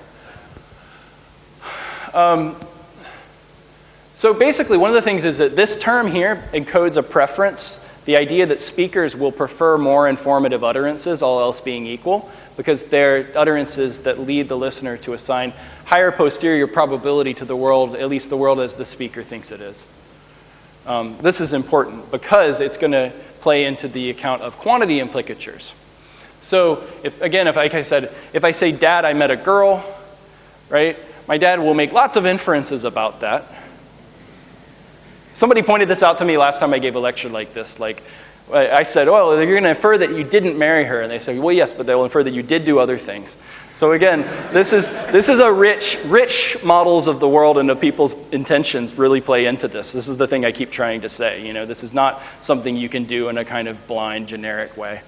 So basically, one of the things is that this term here encodes a preference, the idea that speakers will prefer more informative utterances, all else being equal, because they're utterances that lead the listener to assign higher posterior probability to the world, at least the world as the speaker thinks it is. This is important because it's going to play into the account of quantity implicatures. So, like I said, if I say, Dad, I met a girl, right? My dad will make lots of inferences about that. Somebody pointed this out to me last time I gave a lecture like this. Like, I said, oh, you're going to infer that you didn't marry her. And they say, well, yes, but they'll infer that you did do other things. So again, this is a rich models of the world and of people's intentions really play into this. This is the thing I keep trying to say. You know, this is not something you can do in a kind of blind, generic way.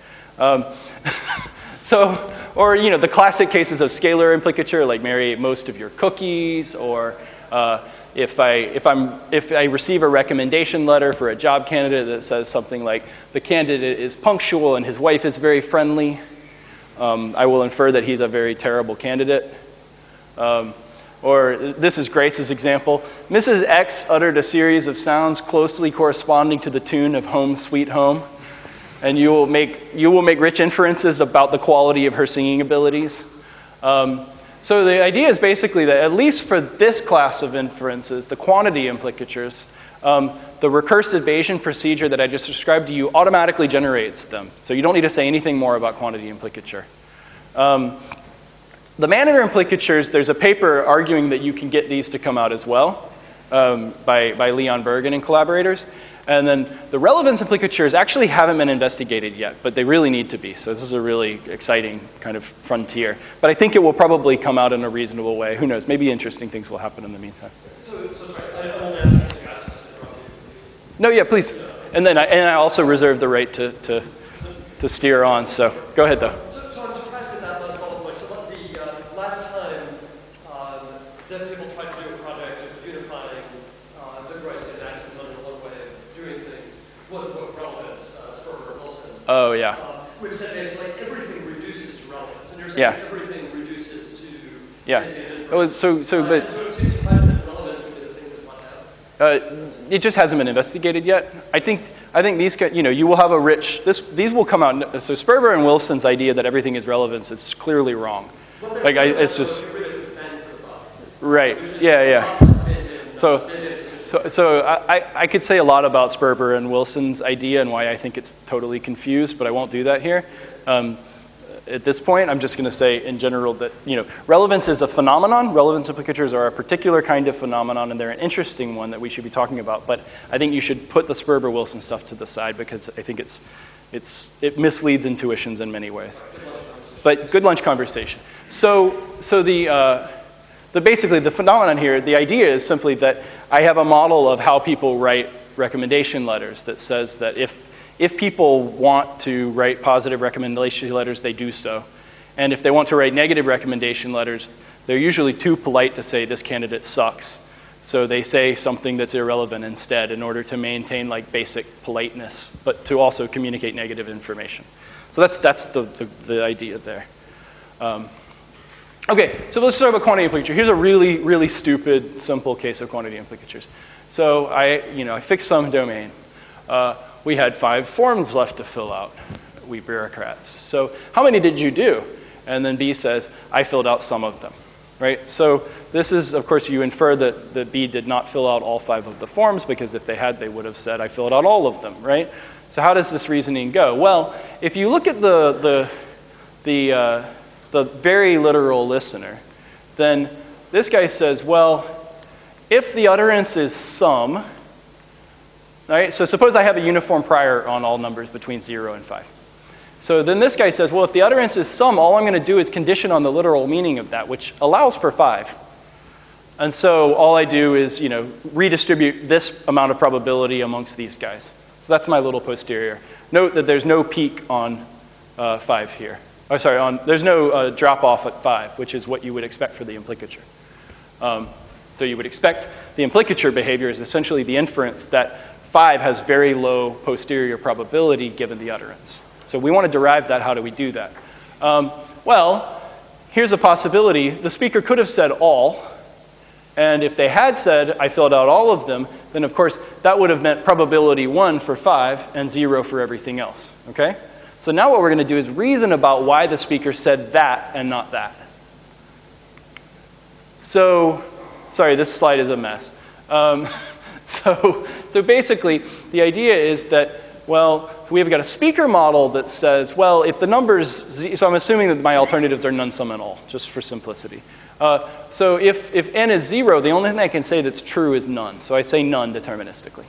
Or the classic cases of scalar implicature, like Mary ate most of your cookies, or if I receive a recommendation letter for a job candidate that says something like, the candidate is punctual and his wife is very friendly, I will infer that he's a very terrible candidate. Or this is Grace's example. Mrs. X uttered a series of sounds closely corresponding to the tune of Home Sweet Home. And you will make rich inferences about the quality of her singing abilities. So the idea is basically that at least for this class of inferences, the quantity implicatures, the recursive Bayesian procedure that I just described to you automatically generates them. So you don't need to say anything more about quantity implicature. The Manager implicatures, there's a paper arguing that you can get these to come out as well by Leon Bergen and collaborators. And then the relevance implicatures actually haven't been investigated yet, but they really need to be. So this is a really exciting kind of frontier. But I think it will probably come out in a reasonable way. Who knows? Maybe interesting things will happen in the meantime. So sorry, I won't ask you to ask us to interrupt you. No, yeah, please. And then I also reserve the right to steer on. So go ahead, though. So I'm surprised at that last follow-up point. So the last time that people tried to do a project of unifying the Royce and Axman's underlying way of doing things was the book Relevance, Sperber and Wilson. Oh, yeah. Which said basically everything reduces to relevance. And you're saying Yeah. everything reduces to Yeah. but so it so it seems surprising that relevance would be the thing that's left out. It just hasn't been investigated yet. I think these, you will have a rich, these will come out. So Sperber and Wilson's idea that everything is relevance is clearly wrong. Like, it's just, right, yeah. So I could say a lot about Sperber and Wilson's idea and why I think it's totally confused, but I won't do that here. At this point, I'm just going to say in general that, relevance is a phenomenon. Relevance implicatures are a particular kind of phenomenon, and they're an interesting one that we should be talking about. But I think you should put the Sperber-Wilson stuff to the side because I think it misleads intuitions in many ways. But good lunch conversation. So basically the phenomenon here, the idea is simply that I have a model of how people write recommendation letters that says that if people want to write positive recommendation letters, they do so. And if they want to write negative recommendation letters, they're usually too polite to say this candidate sucks. So they say something that's irrelevant instead in order to maintain like basic politeness, but to also communicate negative information. So that's the idea there. Okay, so let's start with quantity implicature. Here's a really, really stupid, simple case of quantity implicatures. So I fixed some domain. We had 5 forms left to fill out, we bureaucrats. So how many did you do? And then B says, I filled out some of them, right? So this is, of course, you infer that B did not fill out all 5 of the forms because if they had, they would have said, I filled out all of them, right? So how does this reasoning go? Well, if you look at the very literal listener, then this guy says, well, if the utterance is some, right? So suppose I have a uniform prior on all numbers between 0 and 5. So then this guy says, well, if the utterance is some, all I'm going to do is condition on the literal meaning of that, which allows for 5. And so all I do is, redistribute this amount of probability amongst these guys. So that's my little posterior. Note that there's no peak on 5 here. Oh, sorry, there's no drop off at 5, which is what you would expect for the implicature. So you would expect the implicature behavior is essentially the inference that 5 has very low posterior probability given the utterance. So we want to derive that. How do we do that? Well, here's a possibility. The speaker could have said all. And if they had said, I filled out all of them, then of course that would have meant probability 1 for 5 and 0 for everything else. Okay? So now what we're going to do is reason about why the speaker said that and not that. So, sorry, this slide is a mess. So basically, the idea is that, well, we've got a speaker model that says, well, if the numbers, so I'm assuming that my alternatives are none, some, and all, just for simplicity. So if n is 0, the only thing I can say that's true is none. So I say none deterministically.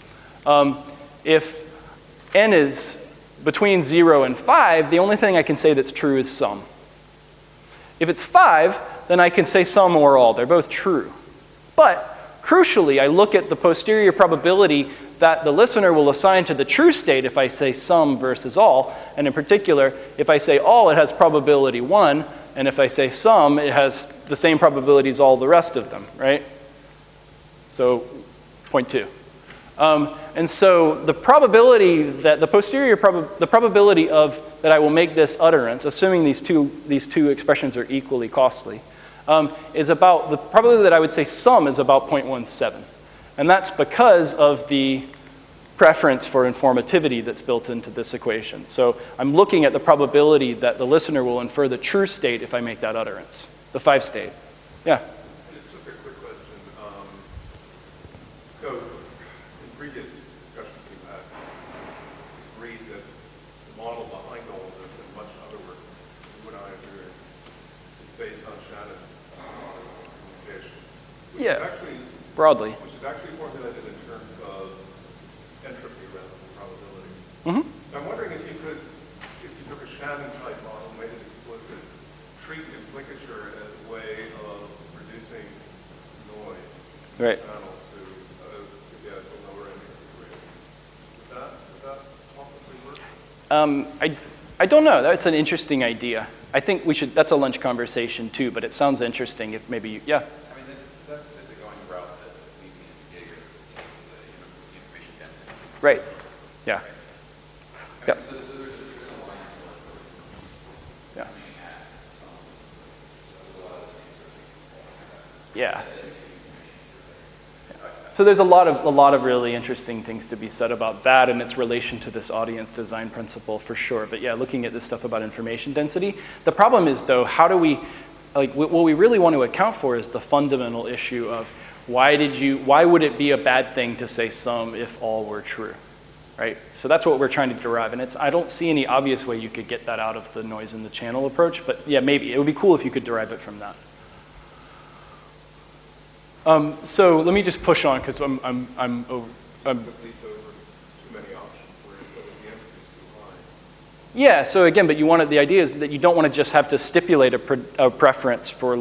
If n is between 0 and 5, the only thing I can say that's true is some. If it's 5, then I can say some or all. They're both true. But crucially, I look at the posterior probability that the listener will assign to the true state if I say some versus all. And in particular, if I say all, it has probability 1. And if I say some, it has the same probability as all the rest of them, right? So 0.2. And so the probability that the posterior the probability of that I will make this utterance, assuming these two expressions are equally costly, is about the probability that I would say some is about 0.17. And that's because of the preference for informativity that's built into this equation. So I'm looking at the probability that the listener will infer the true state if I make that utterance, the 5 state. Yeah? Just a quick question. So in previous discussions we've had, agreed that the model behind all of this and much other work you and I are doing is based on Shannon's communication. Which Yeah, is actually, broadly. which is actually formulated in terms of entropy rather than probability. Mm-hmm. I'm wondering if you took a Shannon-type model, made it explicit, treat implicature as a way of reducing noise Right. channel to get the lower entropy rate. Would that possibly work? I don't know. That's an interesting idea. I think we should, that's a lunch conversation too, but it sounds interesting if maybe you, yeah. I mean, that's just a going route that we need to get the information density. Right. Yeah. Yep. So there's a line Yeah. coming at some, so a lot of the same Yeah. So there's a lot of really interesting things to be said about that and its relation to this audience design principle for sure. But yeah, looking at this stuff about information density, the problem is though, how do we, like what we really want to account for is the fundamental issue of why would it be a bad thing to say some if all were true, right? So that's what we're trying to derive, and I don't see any obvious way you could get that out of the noise in the channel approach, but yeah, maybe. It would be cool if you could derive it from that. So let me just push on because I'm That leads over too many options where the entropy is too high. yeah. So again, but the idea is that you don't want to just have to stipulate a preference for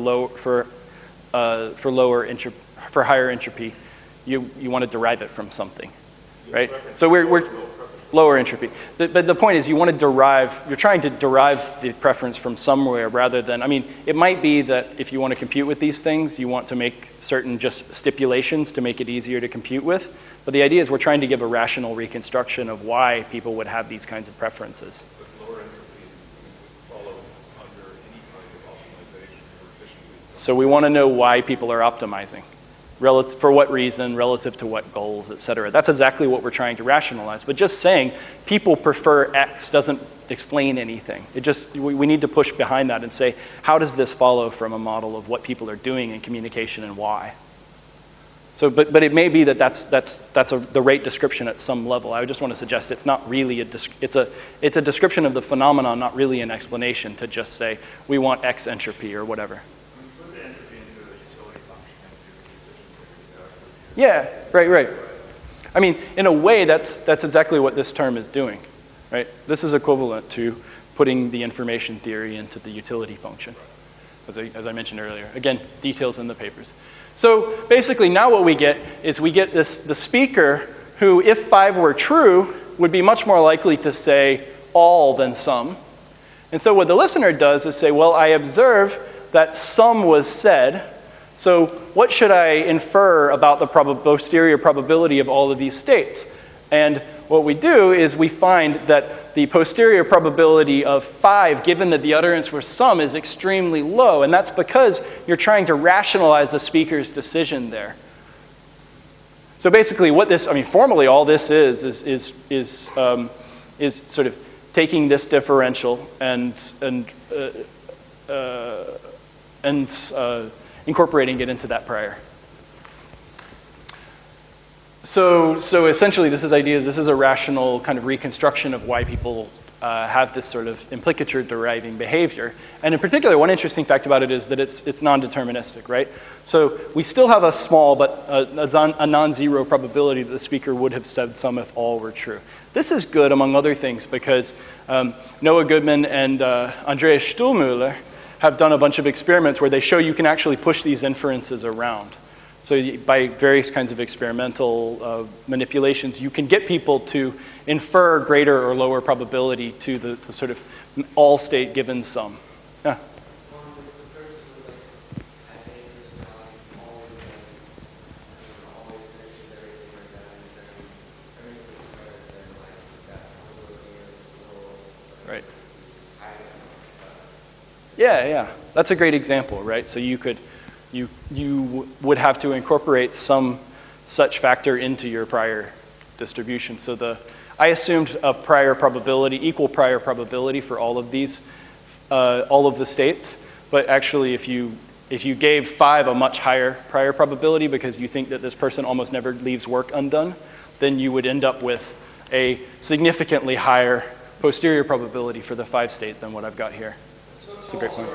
higher entropy. You want to derive it from something, right? So we're lower entropy. But the point is you're trying to derive the preference from somewhere rather than, I mean, it might be that if you want to compute with these things, you want to make certain just stipulations to make it easier to compute with. But the idea is we're trying to give a rational reconstruction of why people would have these kinds of preferences. But lower entropy would follow under any kind of optimization or efficiency. So we want to know why people are optimizing. For what reason, relative to what goals, et cetera. That's exactly what we're trying to rationalize. But just saying people prefer X doesn't explain anything. We need to push behind that and say, how does this follow from a model of what people are doing in communication and why? So, but it may be that that's the rate description at some level. I just want to suggest it's not really it's a description of the phenomenon, not really an explanation to just say we want X entropy or whatever. Yeah, right. I mean, in a way, that's exactly what this term is doing, right? This is equivalent to putting the information theory into the utility function, as I mentioned earlier. Again, details in the papers. So basically now what we get is we get the speaker who, if 5 were true, would be much more likely to say all than some. And so what the listener does is say, well, I observe that some was said, so what should I infer about the posterior probability of all of these states? And what we do is we find that the posterior probability of 5, given that the utterance was some, is extremely low, and that's because you're trying to rationalize the speaker's decision there. So basically what this, formally all this is sort of taking this differential and incorporating it into that prior. So essentially this is a rational kind of reconstruction of why people have this sort of implicature deriving behavior. And in particular, one interesting fact about it is that it's non-deterministic, right? So we still have a small but a non-zero probability that the speaker would have said some if all were true. This is good, among other things, because Noah Goodman and Andreas Stuhlmüller have done a bunch of experiments where they show you can actually push these inferences around. So by various kinds of experimental manipulations, you can get people to infer greater or lower probability to the sort of all state given sum. Yeah. Right. Yeah. That's a great example, right? So you would have to incorporate some such factor into your prior distribution. So I assumed a prior probability, equal prior probability for all of these, all of the states. But actually, if you gave 5 a much higher prior probability because you think that this person almost never leaves work undone, then you would end up with a significantly higher posterior probability for the 5 state than what I've got here. That's a great point.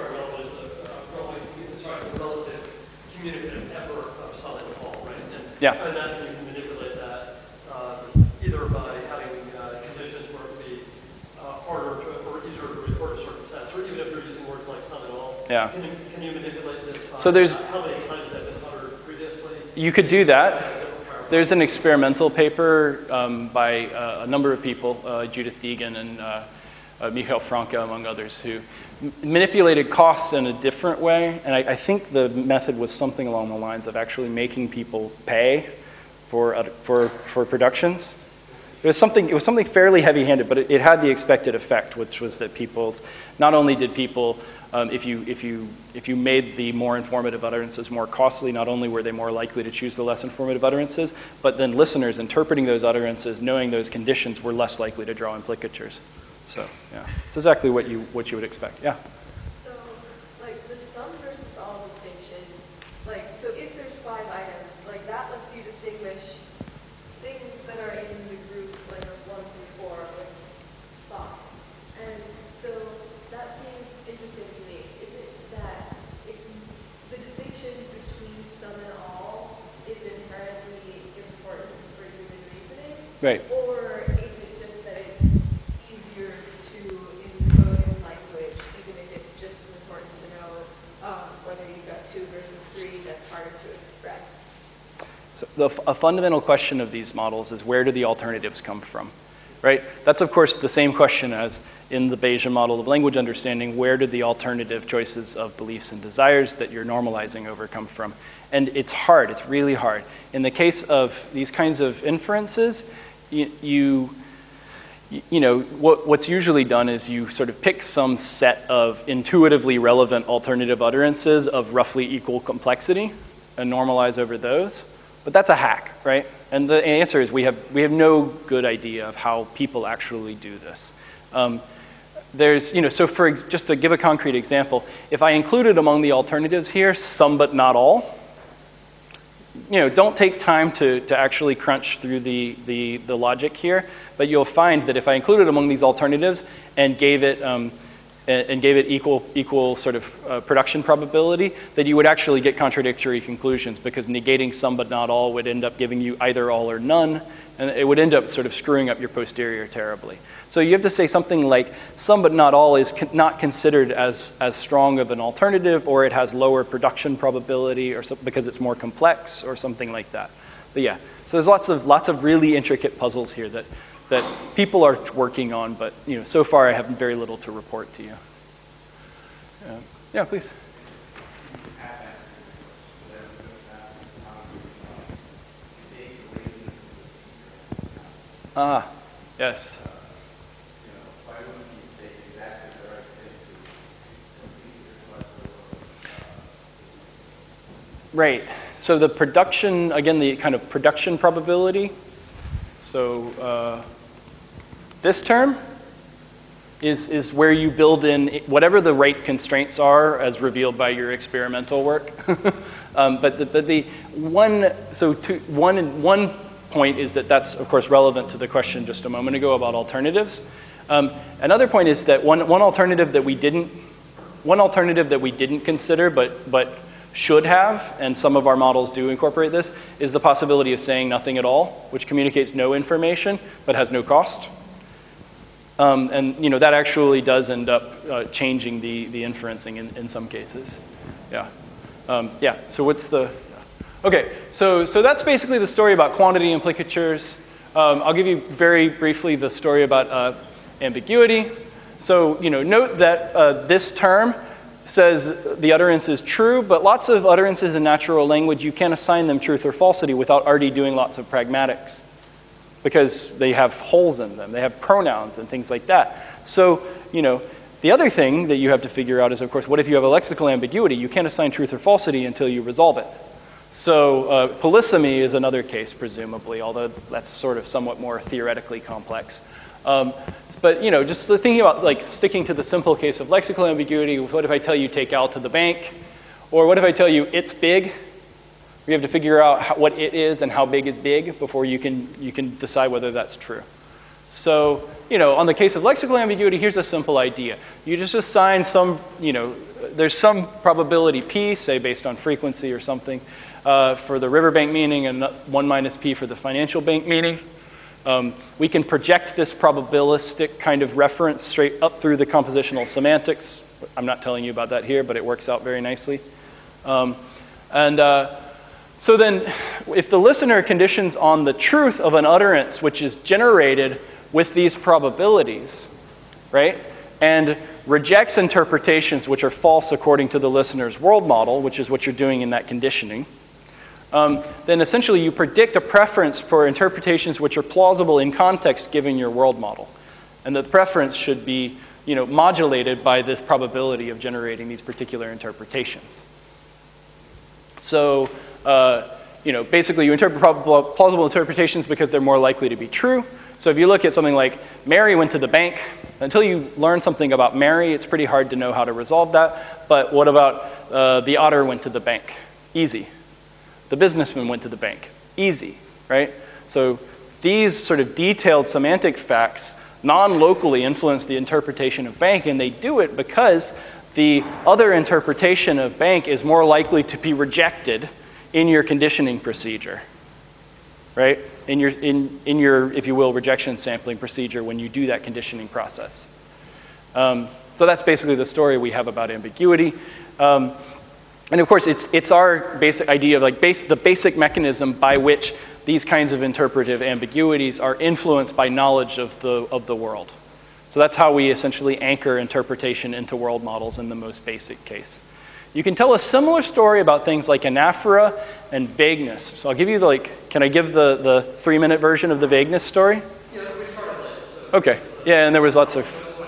Communicative effort of some and all, right? Yeah. And then you can manipulate that either by having conditions where it would be harder or easier to record a certain sense, or even if you're using words like some and all. Yeah. Can you manipulate this by So there's how many times they've been uttered previously? You could do that. There's an experimental paper by a number of people, Judith Deegan and Michael Franke, among others, who manipulated costs in a different way, and I think the method was something along the lines of actually making people pay for productions. It was something fairly heavy-handed, but it had the expected effect, which was that not only did people, if you made the more informative utterances more costly, not only were they more likely to choose the less informative utterances, but then listeners interpreting those utterances, knowing those conditions, were less likely to draw implicatures. So, yeah, it's exactly what you would expect. Yeah. So, like the sum versus all distinction, so if there's 5 items, that lets you distinguish things that are in the group of 1 through 4 with thought. And so that seems interesting to me. Is it that it's the distinction between some and all is inherently important for human reasoning? Right. Or is it just that it's easier to encode in language, even if it's just as important to know whether you've got 2 versus 3, that's harder to express? So a fundamental question of these models is, where do the alternatives come from, right? That's, of course, the same question as in the Bayesian model of language understanding. Where did the alternative choices of beliefs and desires that you're normalizing over come from? And it's hard. It's really hard. In the case of these kinds of inferences, what's usually done is you sort of pick some set of intuitively relevant alternative utterances of roughly equal complexity and normalize over those. But that's a hack, right? And the answer is we have no good idea of how people actually do this. Just to give a concrete example, if I included among the alternatives here some but not all, don't take time to actually crunch through the logic here, but you'll find that if I included among these alternatives and gave it equal sort of production probability, that you would actually get contradictory conclusions, because negating some but not all would end up giving you either all or none, And it would end up sort of screwing up your posterior terribly. So you have to say something like, some but not all is not considered as strong of an alternative, or it has lower production probability, or because it's more complex, or something like that. But yeah, so there's lots of really intricate puzzles here that people are working on, but so far I have very little to report to you. Yeah, please. Ah, yes. Right. So the production, again, the kind of production probability. So this term is where you build in whatever the rate constraints are as revealed by your experimental work. One point is that that's, of course, relevant to the question just a moment ago about alternatives. Another point is that one alternative that we didn't consider, but should have, and some of our models do incorporate this, is the possibility of saying nothing at all, which communicates no information but has no cost. And that actually does end up changing the inferencing in some cases. Yeah. So what's the? Okay. So that's basically the story about quantity implicatures. I'll give you very briefly the story about ambiguity. So note that this term says the utterance is true, but lots of utterances in natural language, you can't assign them truth or falsity without already doing lots of pragmatics, because they have holes in them, they have pronouns and things like that. So, the other thing that you have to figure out is, of course, what if you have a lexical ambiguity? You can't assign truth or falsity until you resolve it. So polysemy is another case, presumably, although that's sort of somewhat more theoretically complex. But just thinking about sticking to the simple case of lexical ambiguity, what if I tell you take Al to the bank? Or what if I tell you it's big? We have to figure out what it is and how big is big before you can decide whether that's true. So, on the case of lexical ambiguity, here's a simple idea. You just assign some, there's some probability p, say based on frequency or something, for the riverbank meaning and 1 minus p for the financial bank meaning. We can project this probabilistic kind of reference straight up through the compositional semantics. I'm not telling you about that here, but it works out very nicely. So then, if the listener conditions on the truth of an utterance which is generated with these probabilities, right, and rejects interpretations which are false according to the listener's world model, which is what you're doing in that conditioning, then essentially you predict a preference for interpretations which are plausible in context given your world model. And the preference should be modulated by this probability of generating these particular interpretations. So, basically you interpret plausible interpretations because they're more likely to be true. So if you look at something like Mary went to the bank, until you learn something about Mary, it's pretty hard to know how to resolve that. But what about the otter went to the bank? Easy. The businessman went to the bank. Easy, right? So these sort of detailed semantic facts non-locally influence the interpretation of bank, and they do it because the other interpretation of bank is more likely to be rejected in your conditioning procedure, right? In your, if you will, rejection sampling procedure when you do that conditioning process. So that's basically the story we have about ambiguity. And of course, it's our basic idea of the basic mechanism by which these kinds of interpretive ambiguities are influenced by knowledge of the world. So that's how we essentially anchor interpretation into world models in the most basic case. You can tell a similar story about things like anaphora and vagueness. So I'll give you can I give the 3-minute version of the vagueness story? Yeah, we started late, so. Okay, yeah, and there was lots of.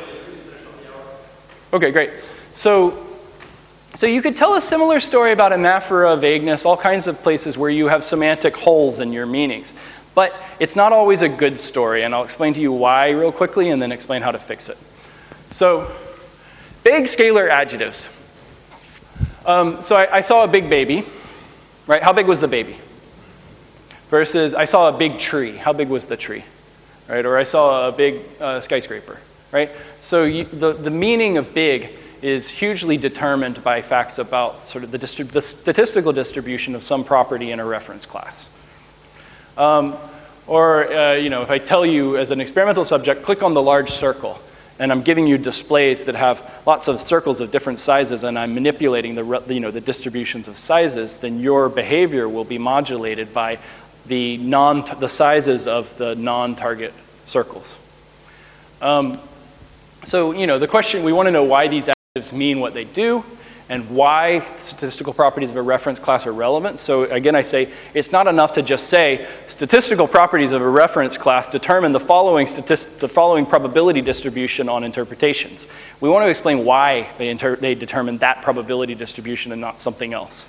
Okay, great. So you could tell a similar story about anaphora, vagueness, all kinds of places where you have semantic holes in your meanings. But it's not always a good story, and I'll explain to you why real quickly and then explain how to fix it. So, big scalar adjectives. So I saw a big baby, right? How big was the baby? Versus I saw a big tree. How big was the tree? Right? Or I saw a big skyscraper, right? So the meaning of big is hugely determined by facts about sort of the statistical distribution of some property in a reference class. Or if I tell you as an experimental subject, click on the large circle, and I'm giving you displays that have lots of circles of different sizes, and I'm manipulating the distributions of sizes, then your behavior will be modulated by the sizes of the non-target circles. So the question, we want to know why these adjectives mean what they do, and why statistical properties of a reference class are relevant. So again, I say it's not enough to just say statistical properties of a reference class determine the following probability distribution on interpretations. We want to explain why they determine that probability distribution and not something else.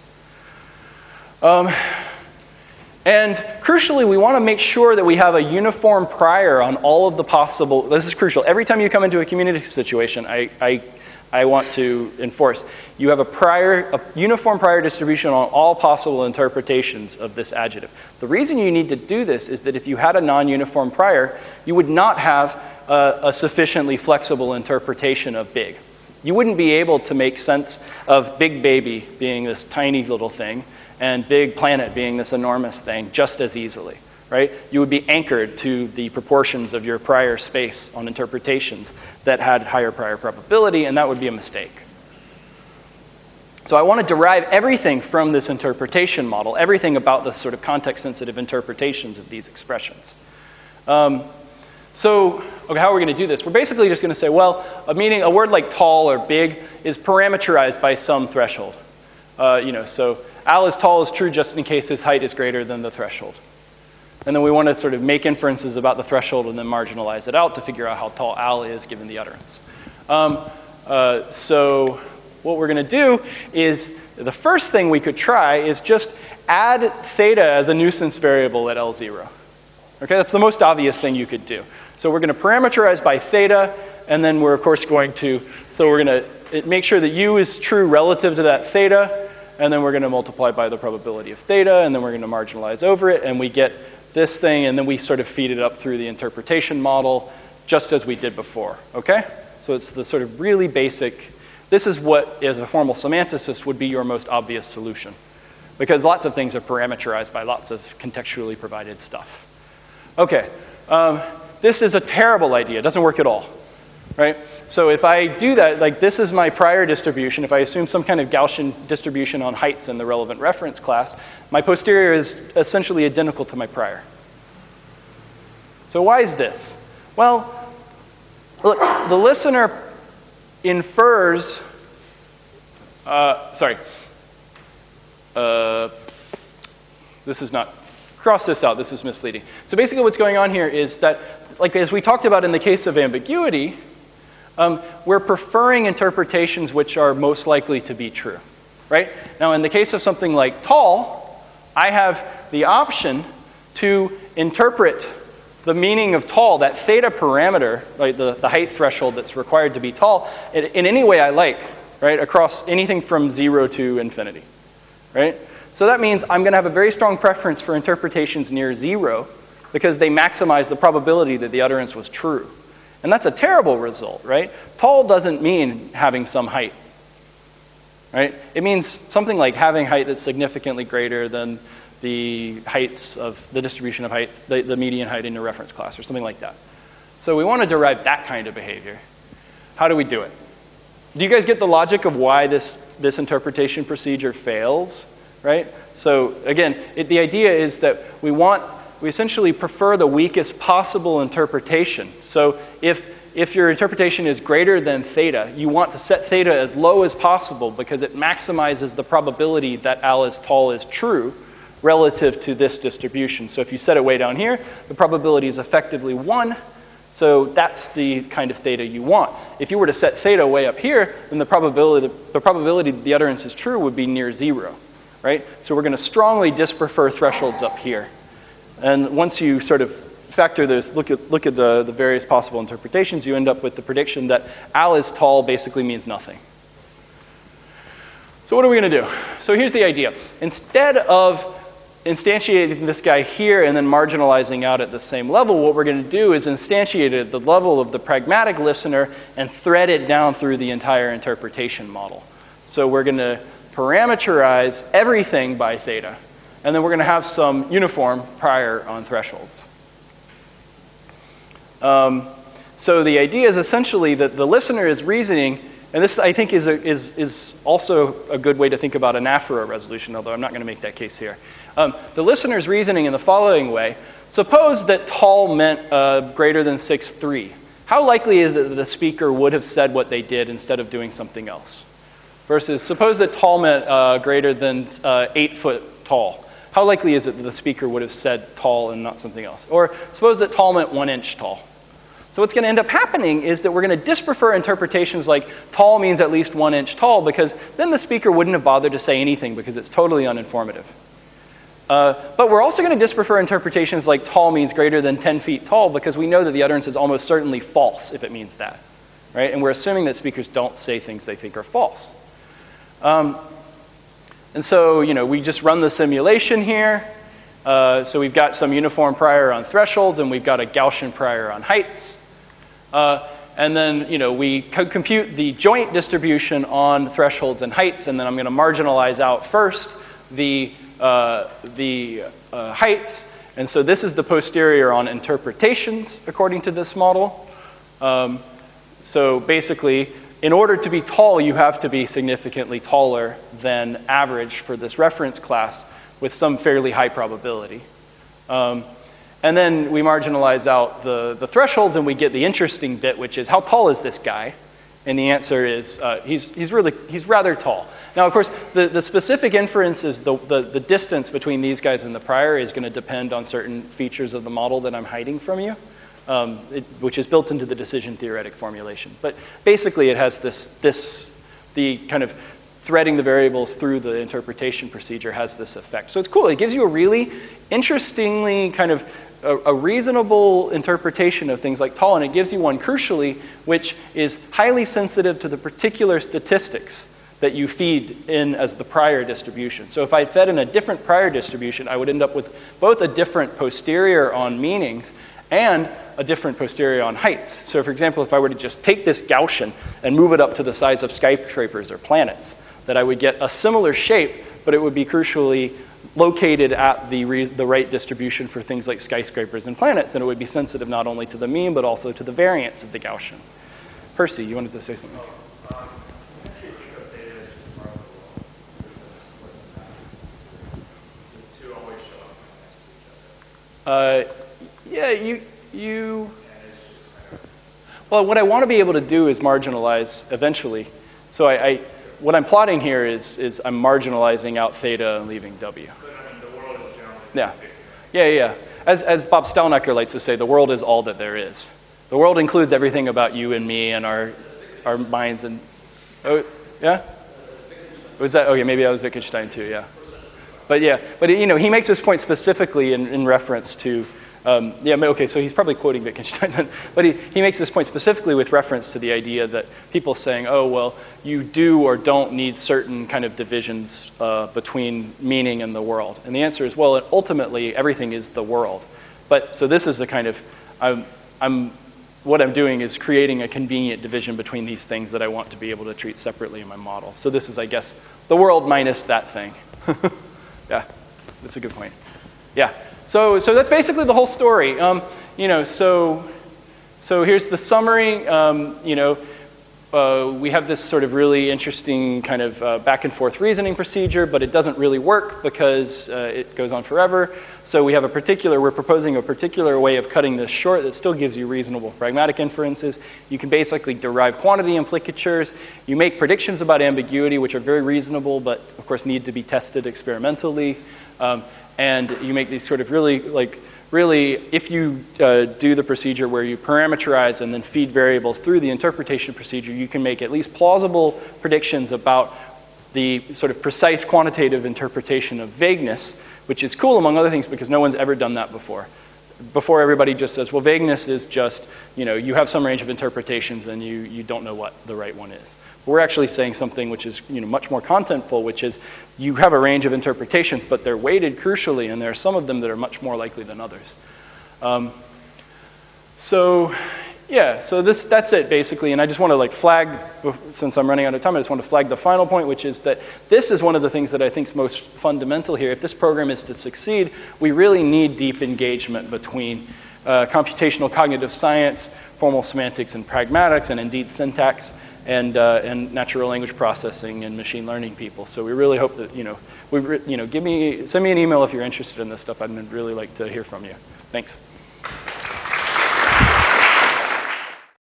And crucially, we want to make sure that we have a uniform prior on all of the possible, this is crucial. Every time you come into a community situation, I want to enforce, you have a uniform prior distribution on all possible interpretations of this adjective. The reason you need to do this is that if you had a non-uniform prior, you would not have a sufficiently flexible interpretation of big. You wouldn't be able to make sense of big baby being this tiny little thing and big planet being this enormous thing just as easily, right? You would be anchored to the proportions of your prior space on interpretations that had higher prior probability, and that would be a mistake. So I want to derive everything from this interpretation model, everything about the sort of context-sensitive interpretations of these expressions. So how are we going to do this? We're basically just going to say, well, a word like tall or big is parameterized by some threshold. So Al is tall is true just in case his height is greater than the threshold. And then we want to sort of make inferences about the threshold and then marginalize it out to figure out how tall Al is given the utterance. So what we're going to do is, the first thing we could try is just add theta as a nuisance variable at L0. Okay, that's the most obvious thing you could do. So we're going to parameterize by theta, and then we're of course going to, so we're going to make sure that u is true relative to that theta, and then we're going to multiply by the probability of theta, and then we're going to marginalize over it, and we get this thing, and then we sort of feed it up through the interpretation model, just as we did before, okay? So it's the sort of really basic, this is what, as a formal semanticist, would be your most obvious solution. Because lots of things are parameterized by lots of contextually provided stuff. Okay, this is a terrible idea, it doesn't work at all, right? So if I do that, like this is my prior distribution, if I assume some kind of Gaussian distribution on heights in the relevant reference class, my posterior is essentially identical to my prior. So why is this? Well, look, the listener infers, this is not, cross this out, this is misleading. So basically what's going on here is that, like as we talked about in the case of ambiguity, we're preferring interpretations which are most likely to be true, right? Now in the case of something like tall, I have the option to interpret the meaning of tall, that theta parameter, like the height threshold that's required to be tall, in any way I like, right? Across anything from 0 to infinity, right? So that means I'm going to have a very strong preference for interpretations near 0 because they maximize the probability that the utterance was true. And that's a terrible result, right? Tall doesn't mean having some height, right? It means something like having height that's significantly greater than the heights of the distribution of heights, the median height in your reference class or something like that. So we want to derive that kind of behavior. How do we do it? Do you guys get the logic of why this interpretation procedure fails, right? So again, the idea is that we essentially prefer the weakest possible interpretation. So if your interpretation is greater than theta, you want to set theta as low as possible because it maximizes the probability that Al is tall is true relative to this distribution. So if you set it way down here, the probability is effectively 1. So that's the kind of theta you want. If you were to set theta way up here, then the probability that the utterance is true would be near 0, right? So we're going to strongly disprefer thresholds up here. And once you sort of factor this, look at the various possible interpretations, you end up with the prediction that Al is tall basically means nothing. So what are we going to do? So here's the idea. Instead of instantiating this guy here and then marginalizing out at the same level, what we're going to do is instantiate it at the level of the pragmatic listener and thread it down through the entire interpretation model. So we're going to parameterize everything by theta, and then we're going to have some uniform prior on thresholds. So the idea is essentially that the listener is reasoning, and this I think is also a good way to think about anaphora resolution, although I'm not going to make that case here. The listener is reasoning in the following way. Suppose that tall meant greater than 6'3". How likely is it that the speaker would have said what they did instead of doing something else? Versus suppose that tall meant greater than 8 foot tall. How likely is it that the speaker would have said tall and not something else? Or suppose that tall meant 1 inch tall. So what's going to end up happening is that we're going to disprefer interpretations like tall means at least 1 inch tall, because then the speaker wouldn't have bothered to say anything because it's totally uninformative. But we're also going to disprefer interpretations like tall means greater than 10 feet tall, because we know that the utterance is almost certainly false if it means that, right? And we're assuming that speakers don't say things they think are false. And so, we just run the simulation here. So we've got some uniform prior on thresholds, and we've got a Gaussian prior on heights. And then, we compute the joint distribution on thresholds and heights, and then I'm going to marginalize out first the heights. And so this is the posterior on interpretations, according to this model. So basically, in order to be tall, you have to be significantly taller than average for this reference class with some fairly high probability. And then we marginalize out the thresholds, and we get the interesting bit, which is how tall is this guy? And the answer is he's rather tall. Now, of course, the specific inference is the distance between these guys and the prior is going to depend on certain features of the model that I'm hiding from you, which is built into the decision theoretic formulation. But basically, it has the kind of threading the variables through the interpretation procedure has this effect. So it's cool. It gives you a really interestingly kind of a reasonable interpretation of things like tall, and it gives you one crucially, which is highly sensitive to the particular statistics that you feed in as the prior distribution. So if I fed in a different prior distribution, I would end up with both a different posterior on meanings and a different posterior on heights. So for example, if I were to just take this Gaussian and move it up to the size of skyscrapers or planets, that I would get a similar shape, but it would be crucially located at the right distribution for things like skyscrapers and planets, and it would be sensitive not only to the mean, but also to the variance of the Gaussian. Percy, you wanted to say something? Actually think of data as just part of the world. The two always show up next to each other. Yeah, well, what I want to be able to do is marginalize eventually. So what I'm plotting here is I'm marginalizing out theta and leaving W. But I mean, the world is generally Yeah. big. Yeah. As Bob Stalnaker likes to say, the world is all that there is. The world includes everything about you and me and our minds and, oh, yeah? Was that, okay, maybe that was Wittgenstein too, yeah. But he makes this point specifically in reference to, okay, so he's probably quoting Wittgenstein then, but he makes this point specifically with reference to the idea that people saying, oh, well, you do or don't need certain kind of divisions between meaning and the world. And the answer is, well, ultimately, everything is the world. But, so this is the kind of, what I'm doing is creating a convenient division between these things that I want to be able to treat separately in my model. So this is, I guess, the world minus that thing. Yeah, that's a good point. Yeah. So that's basically the whole story. So here's the summary. We have this sort of really interesting kind of back and forth reasoning procedure, but it doesn't really work because it goes on forever. So we're proposing a particular way of cutting this short that still gives you reasonable pragmatic inferences. You can basically derive quantity implicatures. You make predictions about ambiguity, which are very reasonable, but of course need to be tested experimentally. And you make these sort of really, if you do the procedure where you parameterize and then feed variables through the interpretation procedure, you can make at least plausible predictions about the sort of precise quantitative interpretation of vagueness, which is cool among other things because no one's ever done that before. Before everybody just says, well, vagueness is just, you have some range of interpretations and you don't know what the right one is. We're actually saying something which is much more contentful, which is you have a range of interpretations, but they're weighted crucially, and there are some of them that are much more likely than others. So that's it basically, and I just want to flag, since I'm running out of time, I just want to flag the final point, which is that this is one of the things that I think is most fundamental here. If this program is to succeed, we really need deep engagement between computational cognitive science, formal semantics and pragmatics, and indeed syntax, and natural language processing and machine learning people. So we really hope that, send me an email if you're interested in this stuff. I'd really like to hear from you. Thanks.